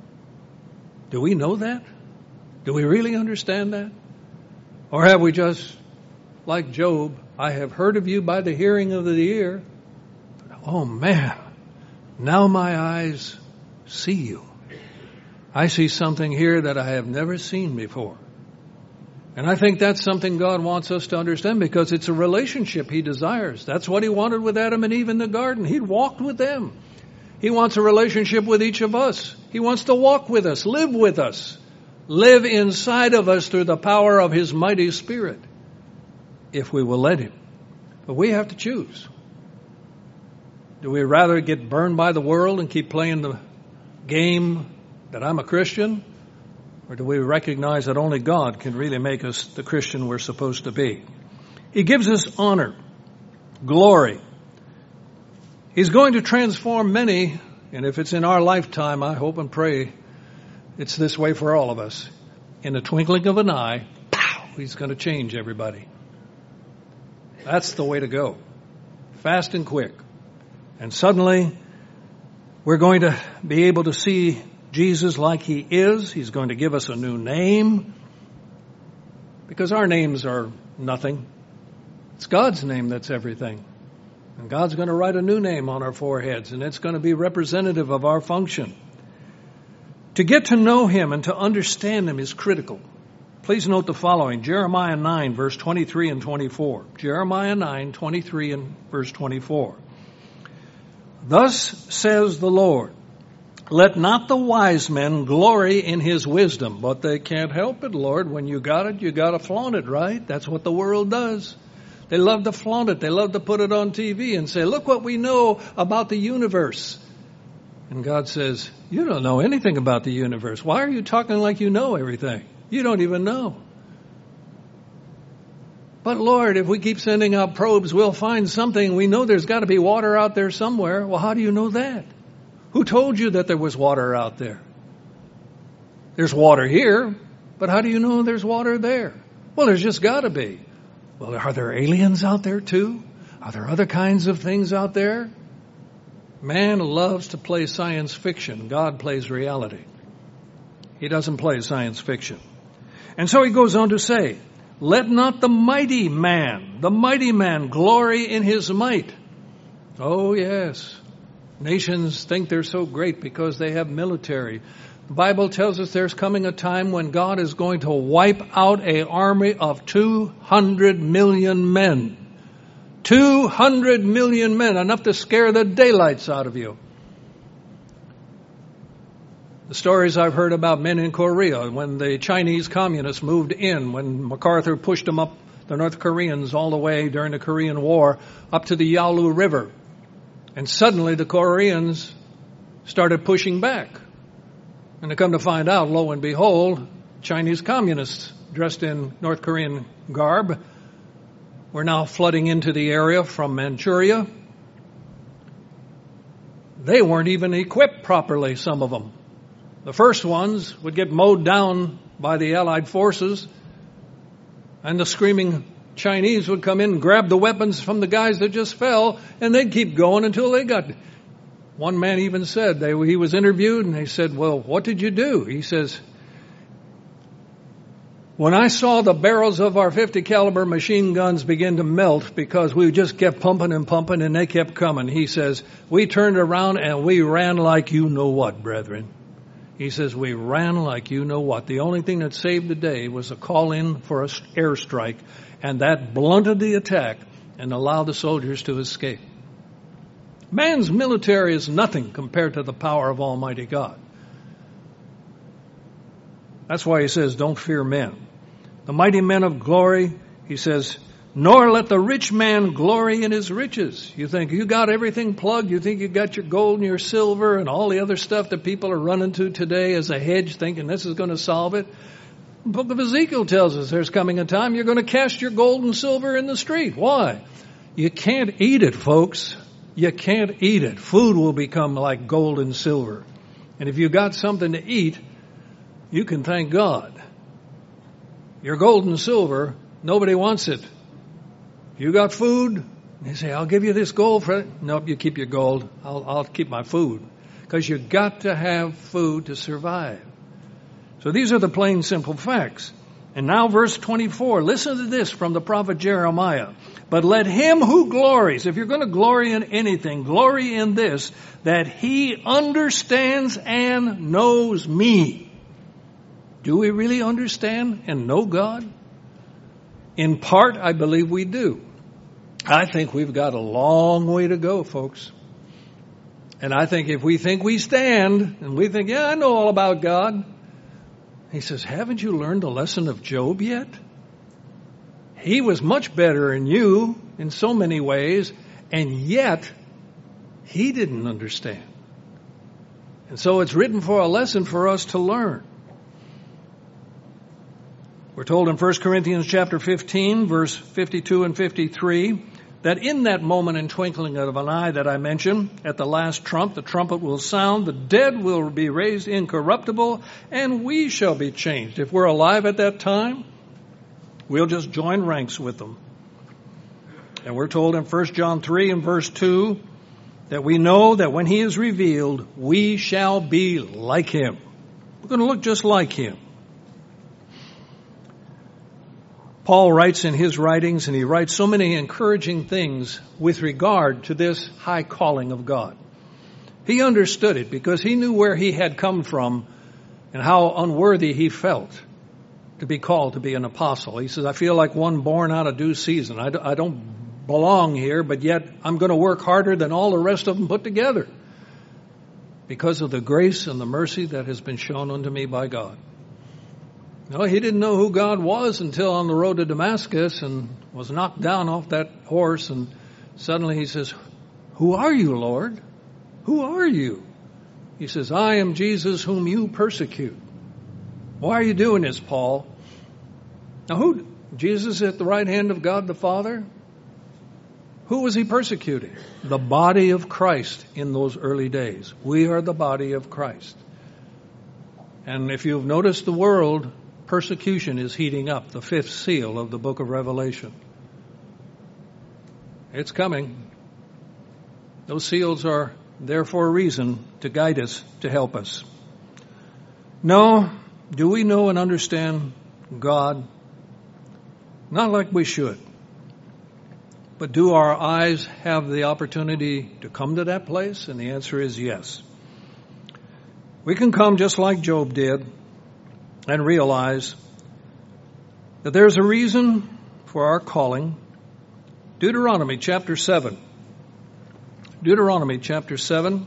Do we know that? Do we really understand that? Or have we just, like Job, I have heard of you by the hearing of the ear. Oh man, now my eyes see you. I see something here that I have never seen before. And I think that's something God wants us to understand because it's a relationship He desires. That's what He wanted with Adam and Eve in the garden. He walked with them. He wants a relationship with each of us. He wants to walk with us, live with us, live inside of us through the power of His mighty Spirit, if we will let Him. But we have to choose. Do we rather get burned by the world and keep playing the game that I'm a Christian? Or do we recognize that only God can really make us the Christian we're supposed to be? He gives us honor, glory. He's going to transform many, and if it's in our lifetime, I hope and pray it's this way for all of us. In the twinkling of an eye, pow, He's going to change everybody. That's the way to go. Fast and quick. And suddenly, we're going to be able to see Jesus like He is. He's going to give us a new name. Because our names are nothing. It's God's name that's everything. And God's going to write a new name on our foreheads, and it's going to be representative of our function. To get to know Him and to understand Him is critical. Please note the following, Jeremiah nine, verse twenty-three and twenty-four. Jeremiah nine, twenty-three and verse twenty-four. Thus says the Lord, let not the wise men glory in his wisdom. But they can't help it, Lord. When you got it, you got to flaunt it, right? That's what the world does. They love to flaunt it. They love to put it on T V and say, look what we know about the universe. And God says, you don't know anything about the universe. Why are you talking like you know everything? You don't even know. But Lord, if we keep sending out probes, we'll find something. We know there's got to be water out there somewhere. Well, how do you know that? Who told you that there was water out there? There's water here, but how do you know there's water there? Well, there's just got to be. Well, are there aliens out there too? Are there other kinds of things out there? Man loves to play science fiction. God plays reality. He doesn't play science fiction. And so he goes on to say, let not the mighty man, the mighty man glory in his might. Oh, yes. Nations think they're so great because they have military. The Bible tells us there's coming a time when God is going to wipe out an army of two hundred million men. two hundred million men, enough to scare the daylights out of you. The stories I've heard about men in Korea, when the Chinese communists moved in, when MacArthur pushed them up, the North Koreans, all the way during the Korean War, up to the Yalu River. And suddenly the Koreans started pushing back. And to come to find out, lo and behold, Chinese communists dressed in North Korean garb were now flooding into the area from Manchuria. They weren't even equipped properly, some of them. The first ones would get mowed down by the Allied forces, and the screaming Chinese would come in and grab the weapons from the guys that just fell, and they'd keep going until they got... One man even said, they, he was interviewed, and they said, well, what did you do? He says, when I saw the barrels of our fifty caliber machine guns begin to melt because we just kept pumping and pumping and they kept coming, he says, we turned around and we ran like you know what, brethren. He says, we ran like you know what. The only thing that saved the day was a call in for an airstrike, and that blunted the attack and allowed the soldiers to escape. Man's military is nothing compared to the power of Almighty God. That's why he says, don't fear men. The mighty men of glory, he says, nor let the rich man glory in his riches. You think you got everything plugged? You think you got your gold and your silver and all the other stuff that people are running to today as a hedge, thinking this is going to solve it? The book of Ezekiel tells us there's coming a time you're going to cast your gold and silver in the street. Why? You can't eat it, folks. You can't eat it. Food will become like gold and silver. And if you got something to eat, you can thank God. Your gold and silver, nobody wants it. You got food? They say, I'll give you this gold for it. Nope, you keep your gold. I'll, I'll keep my food. Because you've got to have food to survive. So these are the plain, simple facts. And now verse twenty-four, listen to this from the prophet Jeremiah. But let him who glories, if you're going to glory in anything, glory in this, that he understands and knows me. Do we really understand and know God? In part, I believe we do. I think we've got a long way to go, folks. And I think if we think we stand, and we think, yeah, I know all about God. He says, haven't you learned the lesson of Job yet? He was much better than you in so many ways, and yet he didn't understand. And so it's written for a lesson for us to learn. We're told in First Corinthians chapter fifteen, verse fifty-two and fifty-three, that in that moment and twinkling of an eye that I mentioned, at the last trump, the trumpet will sound, the dead will be raised incorruptible, and we shall be changed. If we're alive at that time, we'll just join ranks with them. And we're told in First John three and verse two, that we know that when he is revealed, we shall be like him. We're going to look just like him. Paul writes in his writings, and he writes so many encouraging things with regard to this high calling of God. He understood it because he knew where he had come from and how unworthy he felt to be called to be an apostle. He says, I feel like one born out of due season. I don't belong here, but yet I'm going to work harder than all the rest of them put together because of the grace and the mercy that has been shown unto me by God. No, he didn't know who God was until on the road to Damascus and was knocked down off that horse. And suddenly he says, who are you, Lord? Who are you? He says, I am Jesus whom you persecute. Why are you doing this, Paul? Now who? Jesus at the right hand of God the Father? Who was he persecuting? The body of Christ in those early days. We are the body of Christ. And if you've noticed the world, persecution is heating up, the fifth seal of the book of Revelation. It's coming. Those seals are there for a reason, to guide us, to help us. No, do we know and understand God? Not like we should. But do our eyes have the opportunity to come to that place? And the answer is yes. We can come just like Job did and realize that there's a reason for our calling. Deuteronomy chapter seven. Deuteronomy chapter seven.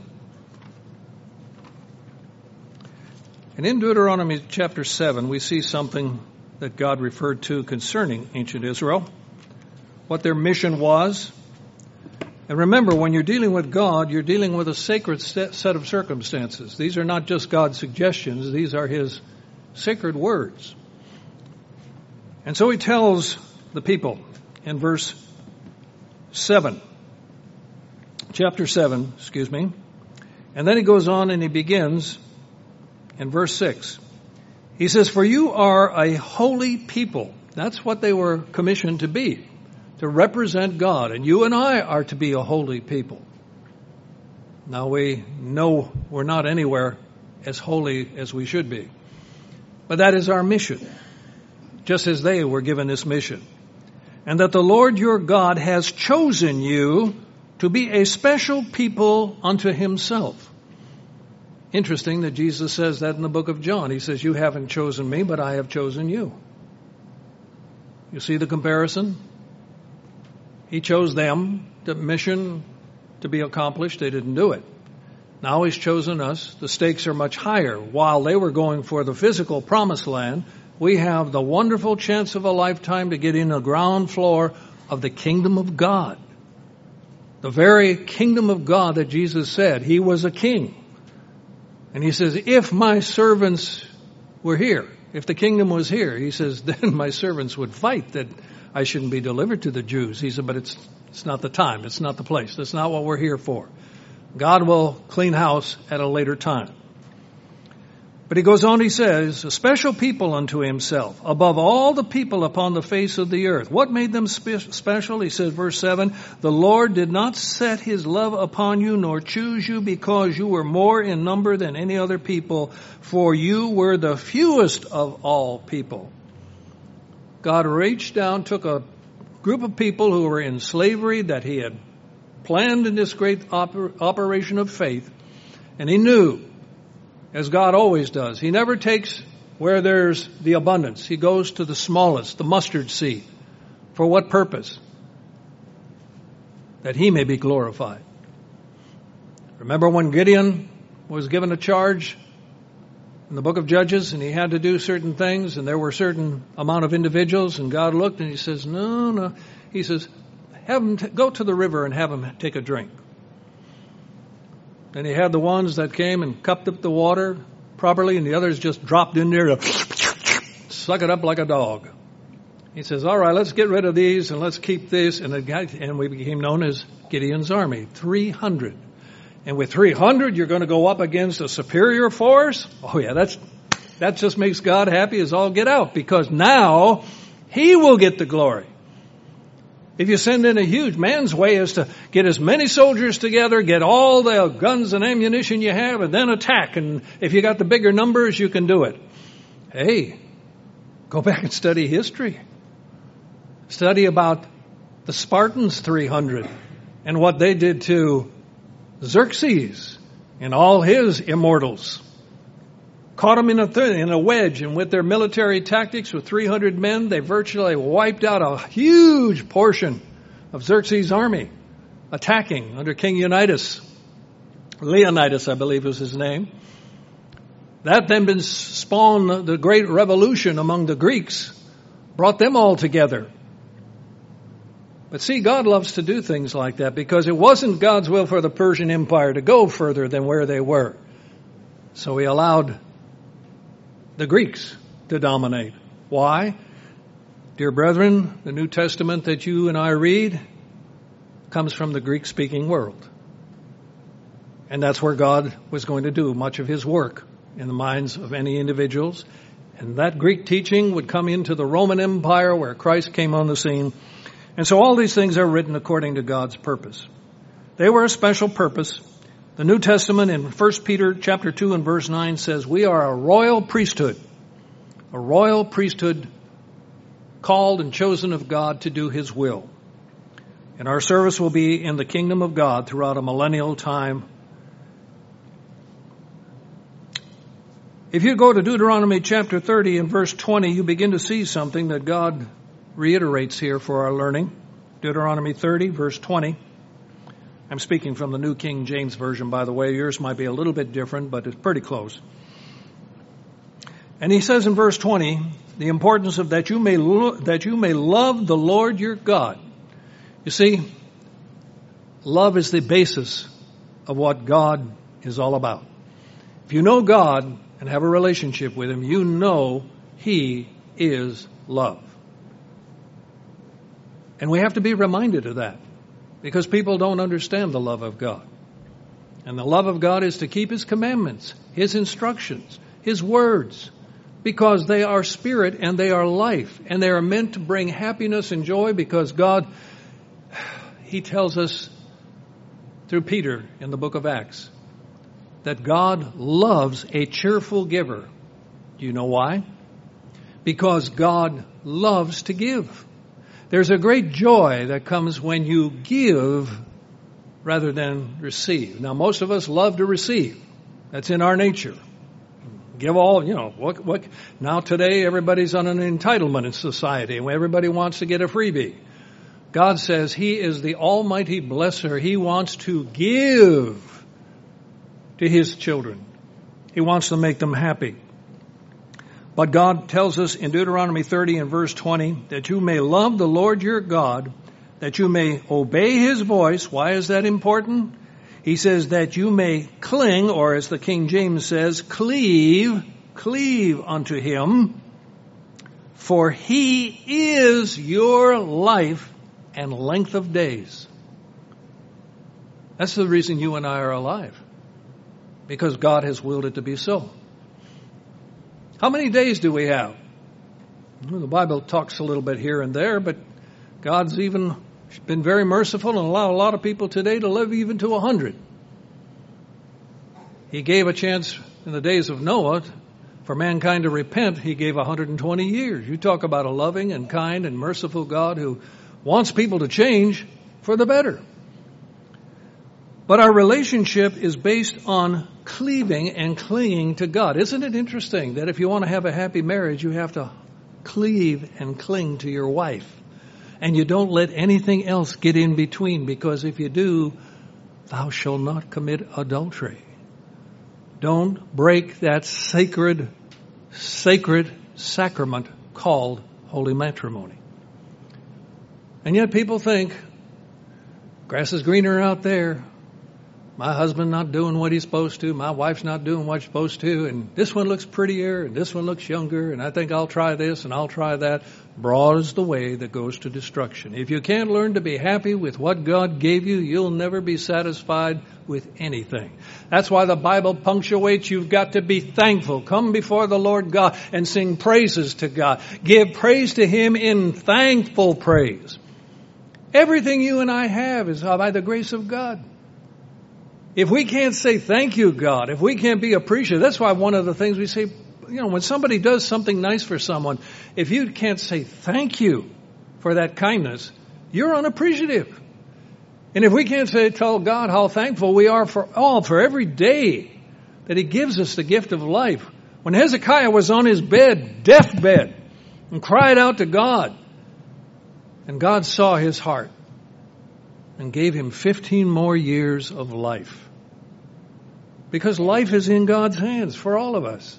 And in Deuteronomy chapter seven, we see something that God referred to concerning ancient Israel, what their mission was. And remember, when you're dealing with God, you're dealing with a sacred set of circumstances. These are not just God's suggestions. These are his sacred words. And so he tells the people in verse seven, chapter seven, excuse me. And then he goes on and he begins in verse six. He says, for you are a holy people. That's what they were commissioned to be, to represent God. And you and I are to be a holy people. Now we know we're not anywhere as holy as we should be. But that is our mission, just as they were given this mission. And that the Lord your God has chosen you to be a special people unto himself. Interesting that Jesus says that in the book of John. He says, you haven't chosen me, but I have chosen you. You see the comparison? He chose them, the mission to be accomplished. They didn't do it. Now he's chosen us. The stakes are much higher. While they were going for the physical promised land, we have the wonderful chance of a lifetime to get in the ground floor of the kingdom of God. The very kingdom of God that Jesus said he was a king. And he says, if my servants were here, if the kingdom was here, he says, then my servants would fight that I shouldn't be delivered to the Jews. He said, but it's it's not the time. It's not the place. That's not what we're here for. God will clean house at a later time. But he goes on, he says, a special people unto himself, above all the people upon the face of the earth. What made them spe- special? He says, verse seven, the Lord did not set his love upon you, nor choose you because you were more in number than any other people, for you were the fewest of all people. God reached down, took a group of people who were in slavery that he had planned in this great oper- operation of faith, and he knew, as God always does, he never takes where there's the abundance. He goes to the smallest, the mustard seed. For what purpose? That he may be glorified. Remember when Gideon was given a charge in the book of Judges, and he had to do certain things, and there were certain amount of individuals, and God looked and he says, no, no. He says, have them t- go to the river and have them take a drink. And he had the ones that came and cupped up the water properly, and the others just dropped in there to suck it up like a dog. He says, all right, let's get rid of these and let's keep this. And, the guy, and we became known as Gideon's army, three hundred. And with three hundred, you're going to go up against a superior force? Oh yeah, that's that just makes God happy as all get out, because now he will get the glory. If you send in a huge, man's way is to get as many soldiers together, get all the guns and ammunition you have, and then attack. And if you got the bigger numbers, you can do it. Hey, go back and study history. Study about the Spartans three hundred and what they did to Xerxes and all his immortals. Caught them in a, th- in a wedge, and with their military tactics, with three hundred men, they virtually wiped out a huge portion of Xerxes' army, attacking under King Leonidas. Leonidas, I believe was his name. That then been spawned the great revolution among the Greeks, brought them all together. But see, God loves to do things like that, because it wasn't God's will for the Persian Empire to go further than where they were. So he allowed the Greeks to dominate. Why? Dear brethren, the New Testament that you and I read comes from the Greek-speaking world. And that's where God was going to do much of his work in the minds of any individuals. And that Greek teaching would come into the Roman Empire where Christ came on the scene. And so all these things are written according to God's purpose. They were a special purpose. The New Testament in First Peter chapter two and verse nine says, we are a royal priesthood, a royal priesthood called and chosen of God to do his will. And our service will be in the kingdom of God throughout a millennial time. If you go to Deuteronomy chapter thirty and verse twenty, you begin to see something that God reiterates here for our learning. Deuteronomy thirty, verse twenty. I'm speaking from the New King James Version, by the way. Yours might be a little bit different, but it's pretty close. And he says in verse twenty, the importance of that you may lo- that you may love the Lord your God. You see, love is the basis of what God is all about. If you know God and have a relationship with him, you know he is love. And we have to be reminded of that, because people don't understand the love of God. And the love of God is to keep his commandments, his instructions, his words, because they are spirit and they are life, and they are meant to bring happiness and joy, because God, he tells us through Peter in the book of Acts that God loves a cheerful giver. Do you know why? Because God loves to give. There's a great joy that comes when you give rather than receive. Now, most of us love to receive. That's in our nature. Give all, you know, what, what, now today everybody's on an entitlement in society. Everybody wants to get a freebie. God says he is the almighty blesser. He wants to give to his children. He wants to make them happy. But God tells us in Deuteronomy thirty and verse twenty that you may love the Lord your God, that you may obey his voice. Why is that important? He says that you may cling, or as the King James says, cleave, cleave unto him, for he is your life and length of days. That's the reason you and I are alive, because God has willed it to be so. How many days do we have? Well, the Bible talks a little bit here and there, but God's even been very merciful and allowed a lot of people today to live even to a hundred. He gave a chance in the days of Noah for mankind to repent. He gave one hundred twenty years. You talk about a loving and kind and merciful God who wants people to change for the better. But our relationship is based on cleaving and clinging to God. Isn't it interesting that if you want to have a happy marriage, you have to cleave and cling to your wife? And you don't let anything else get in between, because if you do, thou shalt not commit adultery. Don't break that sacred, sacred sacrament called holy matrimony. And yet people think, grass is greener out there. My husband not doing what he's supposed to. My wife's not doing what she's supposed to. And this one looks prettier and this one looks younger. And I think I'll try this and I'll try that. Broad is the way that goes to destruction. If you can't learn to be happy with what God gave you, you'll never be satisfied with anything. That's why the Bible punctuates, you've got to be thankful. Come before the Lord God and sing praises to God. Give praise to Him in thankful praise. Everything you and I have is by the grace of God. If we can't say thank you, God, if we can't be appreciative, that's why one of the things we say, you know, when somebody does something nice for someone, if you can't say thank you for that kindness, you're unappreciative. And if we can't say, tell God how thankful we are for all, for every day that He gives us the gift of life. When Hezekiah was on his bed, deathbed, and cried out to God, and God saw his heart and gave him fifteen more years of life. Because life is in God's hands for all of us.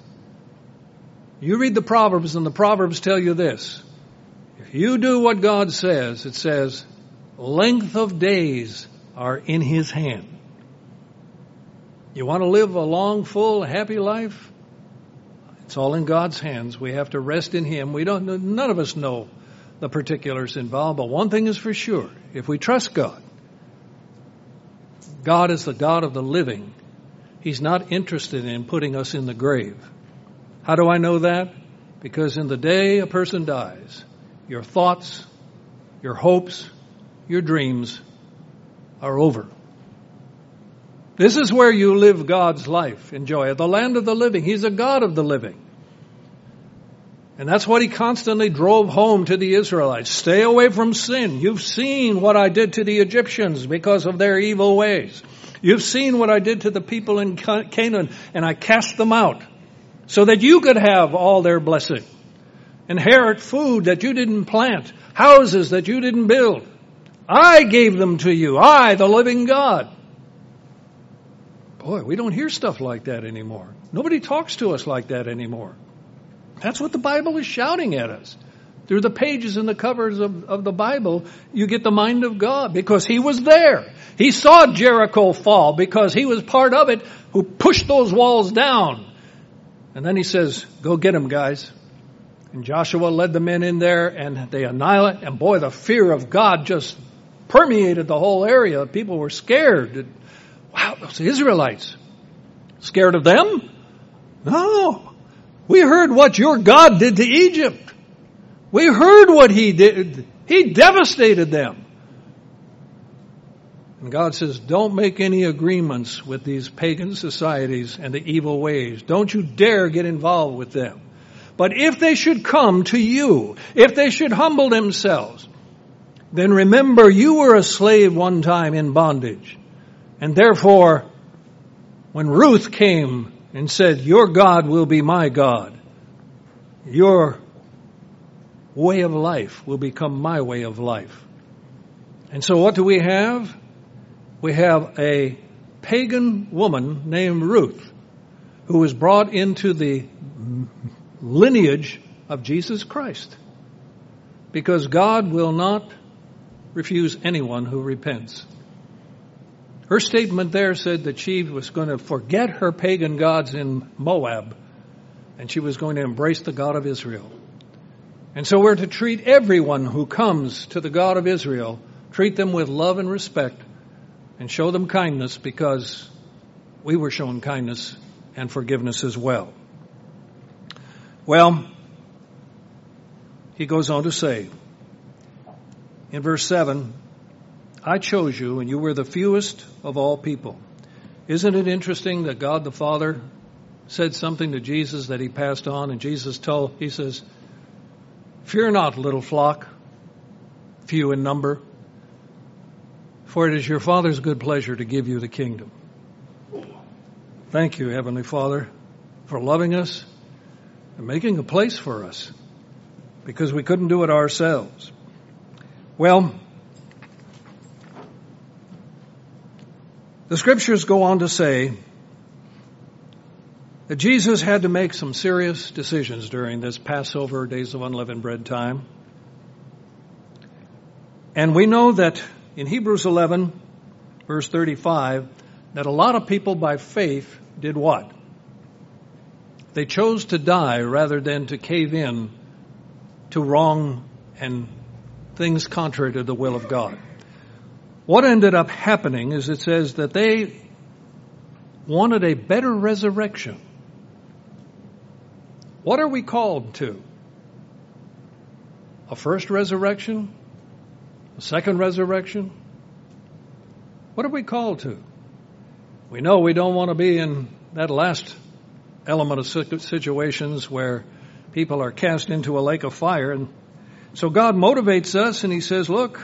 You read the Proverbs, and the Proverbs tell you this. If you do what God says, it says, length of days are in His hand. You want to live a long, full, happy life? It's all in God's hands. We have to rest in Him. We don't, none of us know the particulars involved, but one thing is for sure. If we trust God, God is the God of the living. He's not interested in putting us in the grave. How do I know that? Because in the day a person dies, your thoughts, your hopes, your dreams are over. This is where you live God's life. Enjoy it. The land of the living. He's a God of the living. And that's what He constantly drove home to the Israelites. Stay away from sin. You've seen what I did to the Egyptians because of their evil ways. You've seen what I did to the people in Canaan, and I cast them out so that you could have all their blessing. Inherit food that you didn't plant, houses that you didn't build. I gave them to you. I, the living God. Boy, we don't hear stuff like that anymore. Nobody talks to us like that anymore. That's what the Bible is shouting at us. Through the pages and the covers of, of the Bible, you get the mind of God because He was there. He saw Jericho fall because He was part of it who pushed those walls down. And then He says, go get them, guys. And Joshua led the men in there and they annihilated. And boy, the fear of God just permeated the whole area. People were scared. Wow, those Israelites. Scared of them? No. We heard what your God did to Egypt. We heard what He did. He devastated them. And God says, don't make any agreements with these pagan societies and the evil ways. Don't you dare get involved with them. But if they should come to you, if they should humble themselves, then remember you were a slave one time in bondage. And therefore, when Ruth came and said, your God will be my God, your way of life will become my way of life. And so what do we have? We have a pagan woman named Ruth who was brought into the lineage of Jesus Christ. Because God will not refuse anyone who repents. Her statement there said that she was going to forget her pagan gods in Moab and she was going to embrace the God of Israel. And so we're to treat everyone who comes to the God of Israel, treat them with love and respect and show them kindness because we were shown kindness and forgiveness as well. Well, he goes on to say in verse seven, I chose you and you were the fewest of all people. Isn't it interesting that God the Father said something to Jesus that he passed on, and Jesus told, he says, fear not, little flock, few in number, for it is your Father's good pleasure to give you the kingdom. Thank you, Heavenly Father, for loving us and making a place for us, because we couldn't do it ourselves. Well, the scriptures go on to say that Jesus had to make some serious decisions during this Passover, Days of Unleavened Bread time. And we know that in Hebrews eleven, verse thirty-five, that a lot of people by faith did what? They chose to die rather than to cave in to wrong and things contrary to the will of God. What ended up happening is it says that they wanted a better resurrection. What are we called to? A first resurrection? A second resurrection? What are we called to? We know we don't want to be in that last element of situations where people are cast into a lake of fire. And so God motivates us and he says, look,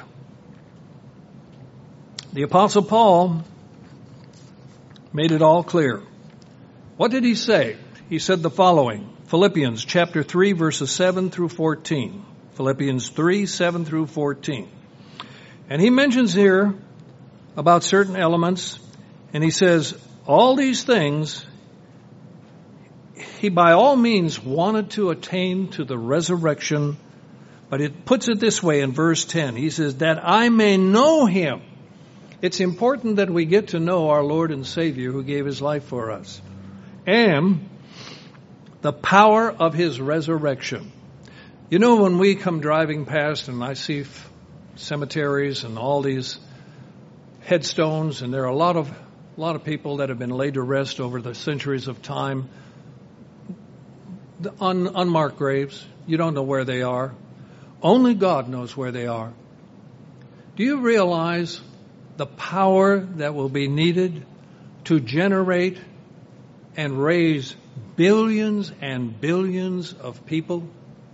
the Apostle Paul made it all clear. What did he say? He said the following, Philippians chapter three, verses seven through fourteen. Philippians three, seven through fourteen. And he mentions here about certain elements, and he says, all these things, he by all means wanted to attain to the resurrection, but it puts it this way in verse ten. He says, that I may know him. It's important that we get to know our Lord and Savior who gave his life for us, and the power of his resurrection. You know, when we come driving past and I see f- cemeteries and all these headstones, and there are a lot of a lot of people that have been laid to rest over the centuries of time, the un- unmarked graves, you don't know where they are. Only God knows where they are. Do you realize the power that will be needed to generate and raise billions and billions of people?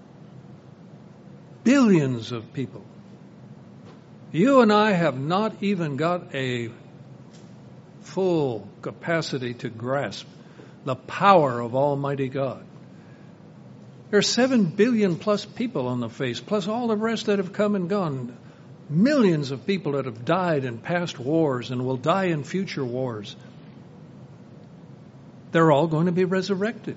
Billions of people. You and I have not even got a full capacity to grasp the power of Almighty God. There are seven billion plus people on the face, plus all the rest that have come and gone. Millions of people that have died in past wars and will die in future wars. They're all going to be resurrected.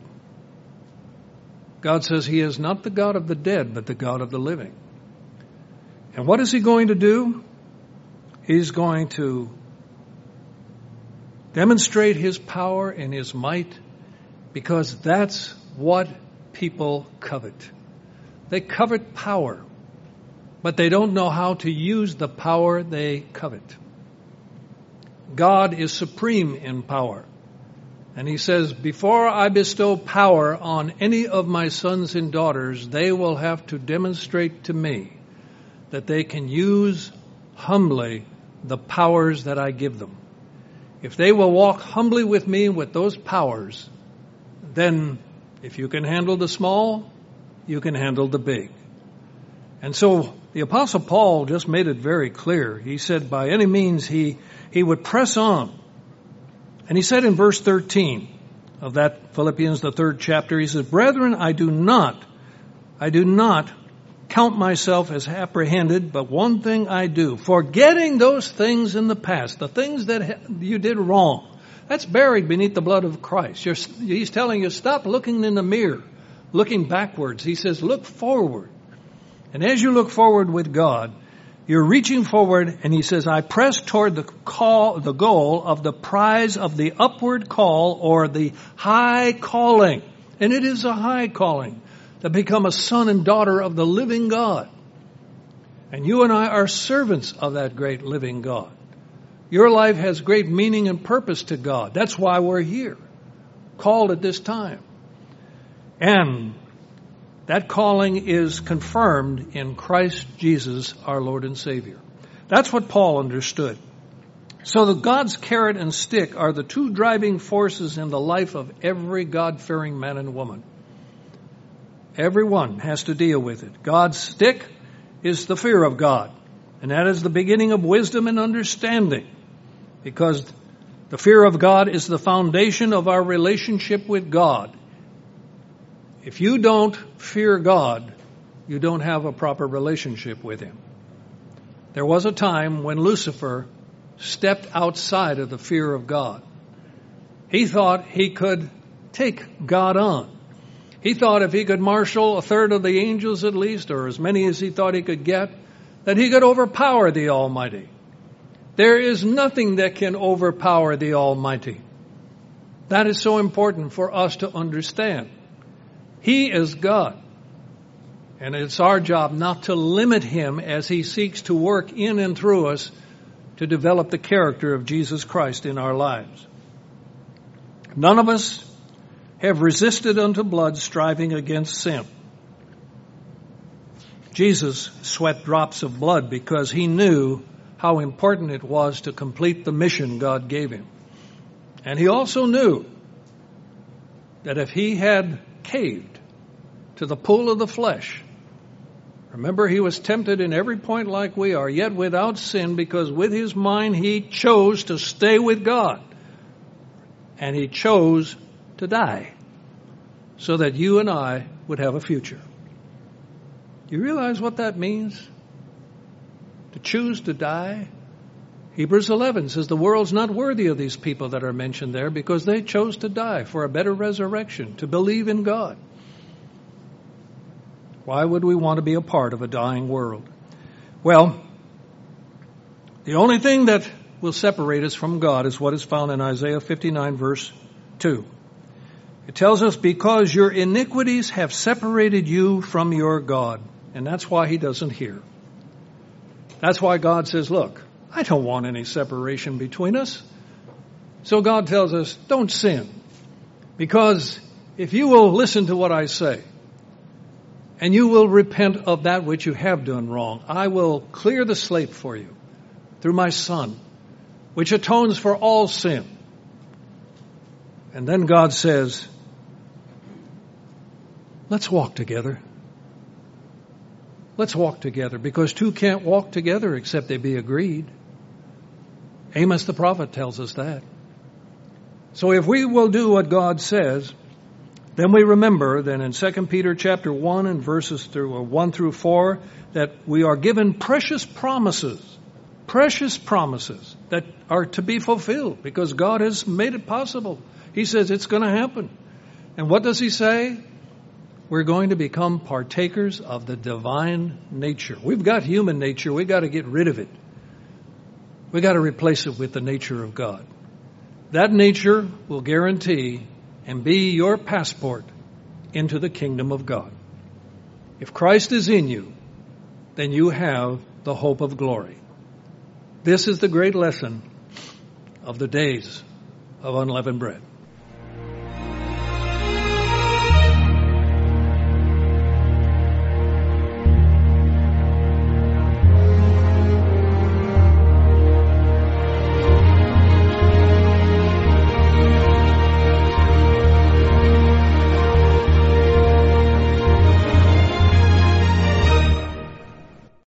God says he is not the God of the dead, but the God of the living. And what is he going to do? He's going to demonstrate his power and his might, because that's what people covet. They covet power, but they don't know how to use the power they covet. God is supreme in power. And he says, before I bestow power on any of my sons and daughters, they will have to demonstrate to me that they can use humbly the powers that I give them. If they will walk humbly with me with those powers, then if you can handle the small, you can handle the big. And so the Apostle Paul just made it very clear. He said by any means he, he would press on. And he said in verse thirteen of that Philippians, the third chapter, he says, brethren, I do not, I do not count myself as apprehended, but one thing I do, forgetting those things in the past, the things that you did wrong. That's buried beneath the blood of Christ. You're, he's telling you, stop looking in the mirror, looking backwards. He says, look forward. And as you look forward with God, you're reaching forward, and he says, I press toward the call, the goal of the prize of the upward call, or the high calling. And it is a high calling to become a son and daughter of the living God. And you and I are servants of that great living God. Your life has great meaning and purpose to God. That's why we're here, called at this time. And That calling is confirmed in Christ Jesus, our Lord and Savior. That's what Paul understood. So the God's carrot and stick are the two driving forces in the life of every God-fearing man and woman. Everyone has to deal with it. God's stick is the fear of God, and that is the beginning of wisdom and understanding, because the fear of God is the foundation of our relationship with God. If you don't fear God, you don't have a proper relationship with Him. There was a time when Lucifer stepped outside of the fear of God. He thought he could take God on. He thought if he could marshal a third of the angels at least, or as many as he thought he could get, that he could overpower the Almighty. There is nothing that can overpower the Almighty. That is so important for us to understand. He is God. And it's our job not to limit Him as He seeks to work in and through us to develop the character of Jesus Christ in our lives. None of us have resisted unto blood, striving against sin. Jesus sweat drops of blood because He knew how important it was to complete the mission God gave Him. And He also knew that if He had caved to the pull of the flesh, remember, He was tempted in every point like we are, yet without sin, because with His mind He chose to stay with God. And He chose to die so that you and I would have a future. Do you realize what that means? To choose to die? Hebrews eleven says the world's not worthy of these people that are mentioned there because they chose to die for a better resurrection, to believe in God. Why would we want to be a part of a dying world? Well, the only thing that will separate us from God is what is found in Isaiah fifty-nine, verse two. It tells us, because your iniquities have separated you from your God. And that's why He doesn't hear. That's why God says, look, I don't want any separation between us. So God tells us, don't sin. Because if you will listen to what I say, and you will repent of that which you have done wrong, I will clear the slate for you through my Son, which atones for all sin. And then God says, let's walk together. Let's walk together, because two can't walk together except they be agreed. Amos the prophet tells us that. So if we will do what God says, then we remember that in Second Peter chapter one and verses through one through four, that we are given precious promises, precious promises that are to be fulfilled because God has made it possible. He says it's going to happen. And what does He say? We're going to become partakers of the divine nature. We've got human nature. We've got to get rid of it. We've got to replace it with the nature of God. That nature will guarantee and be your passport into the kingdom of God. If Christ is in you, then you have the hope of glory. This is the great lesson of the days of unleavened bread.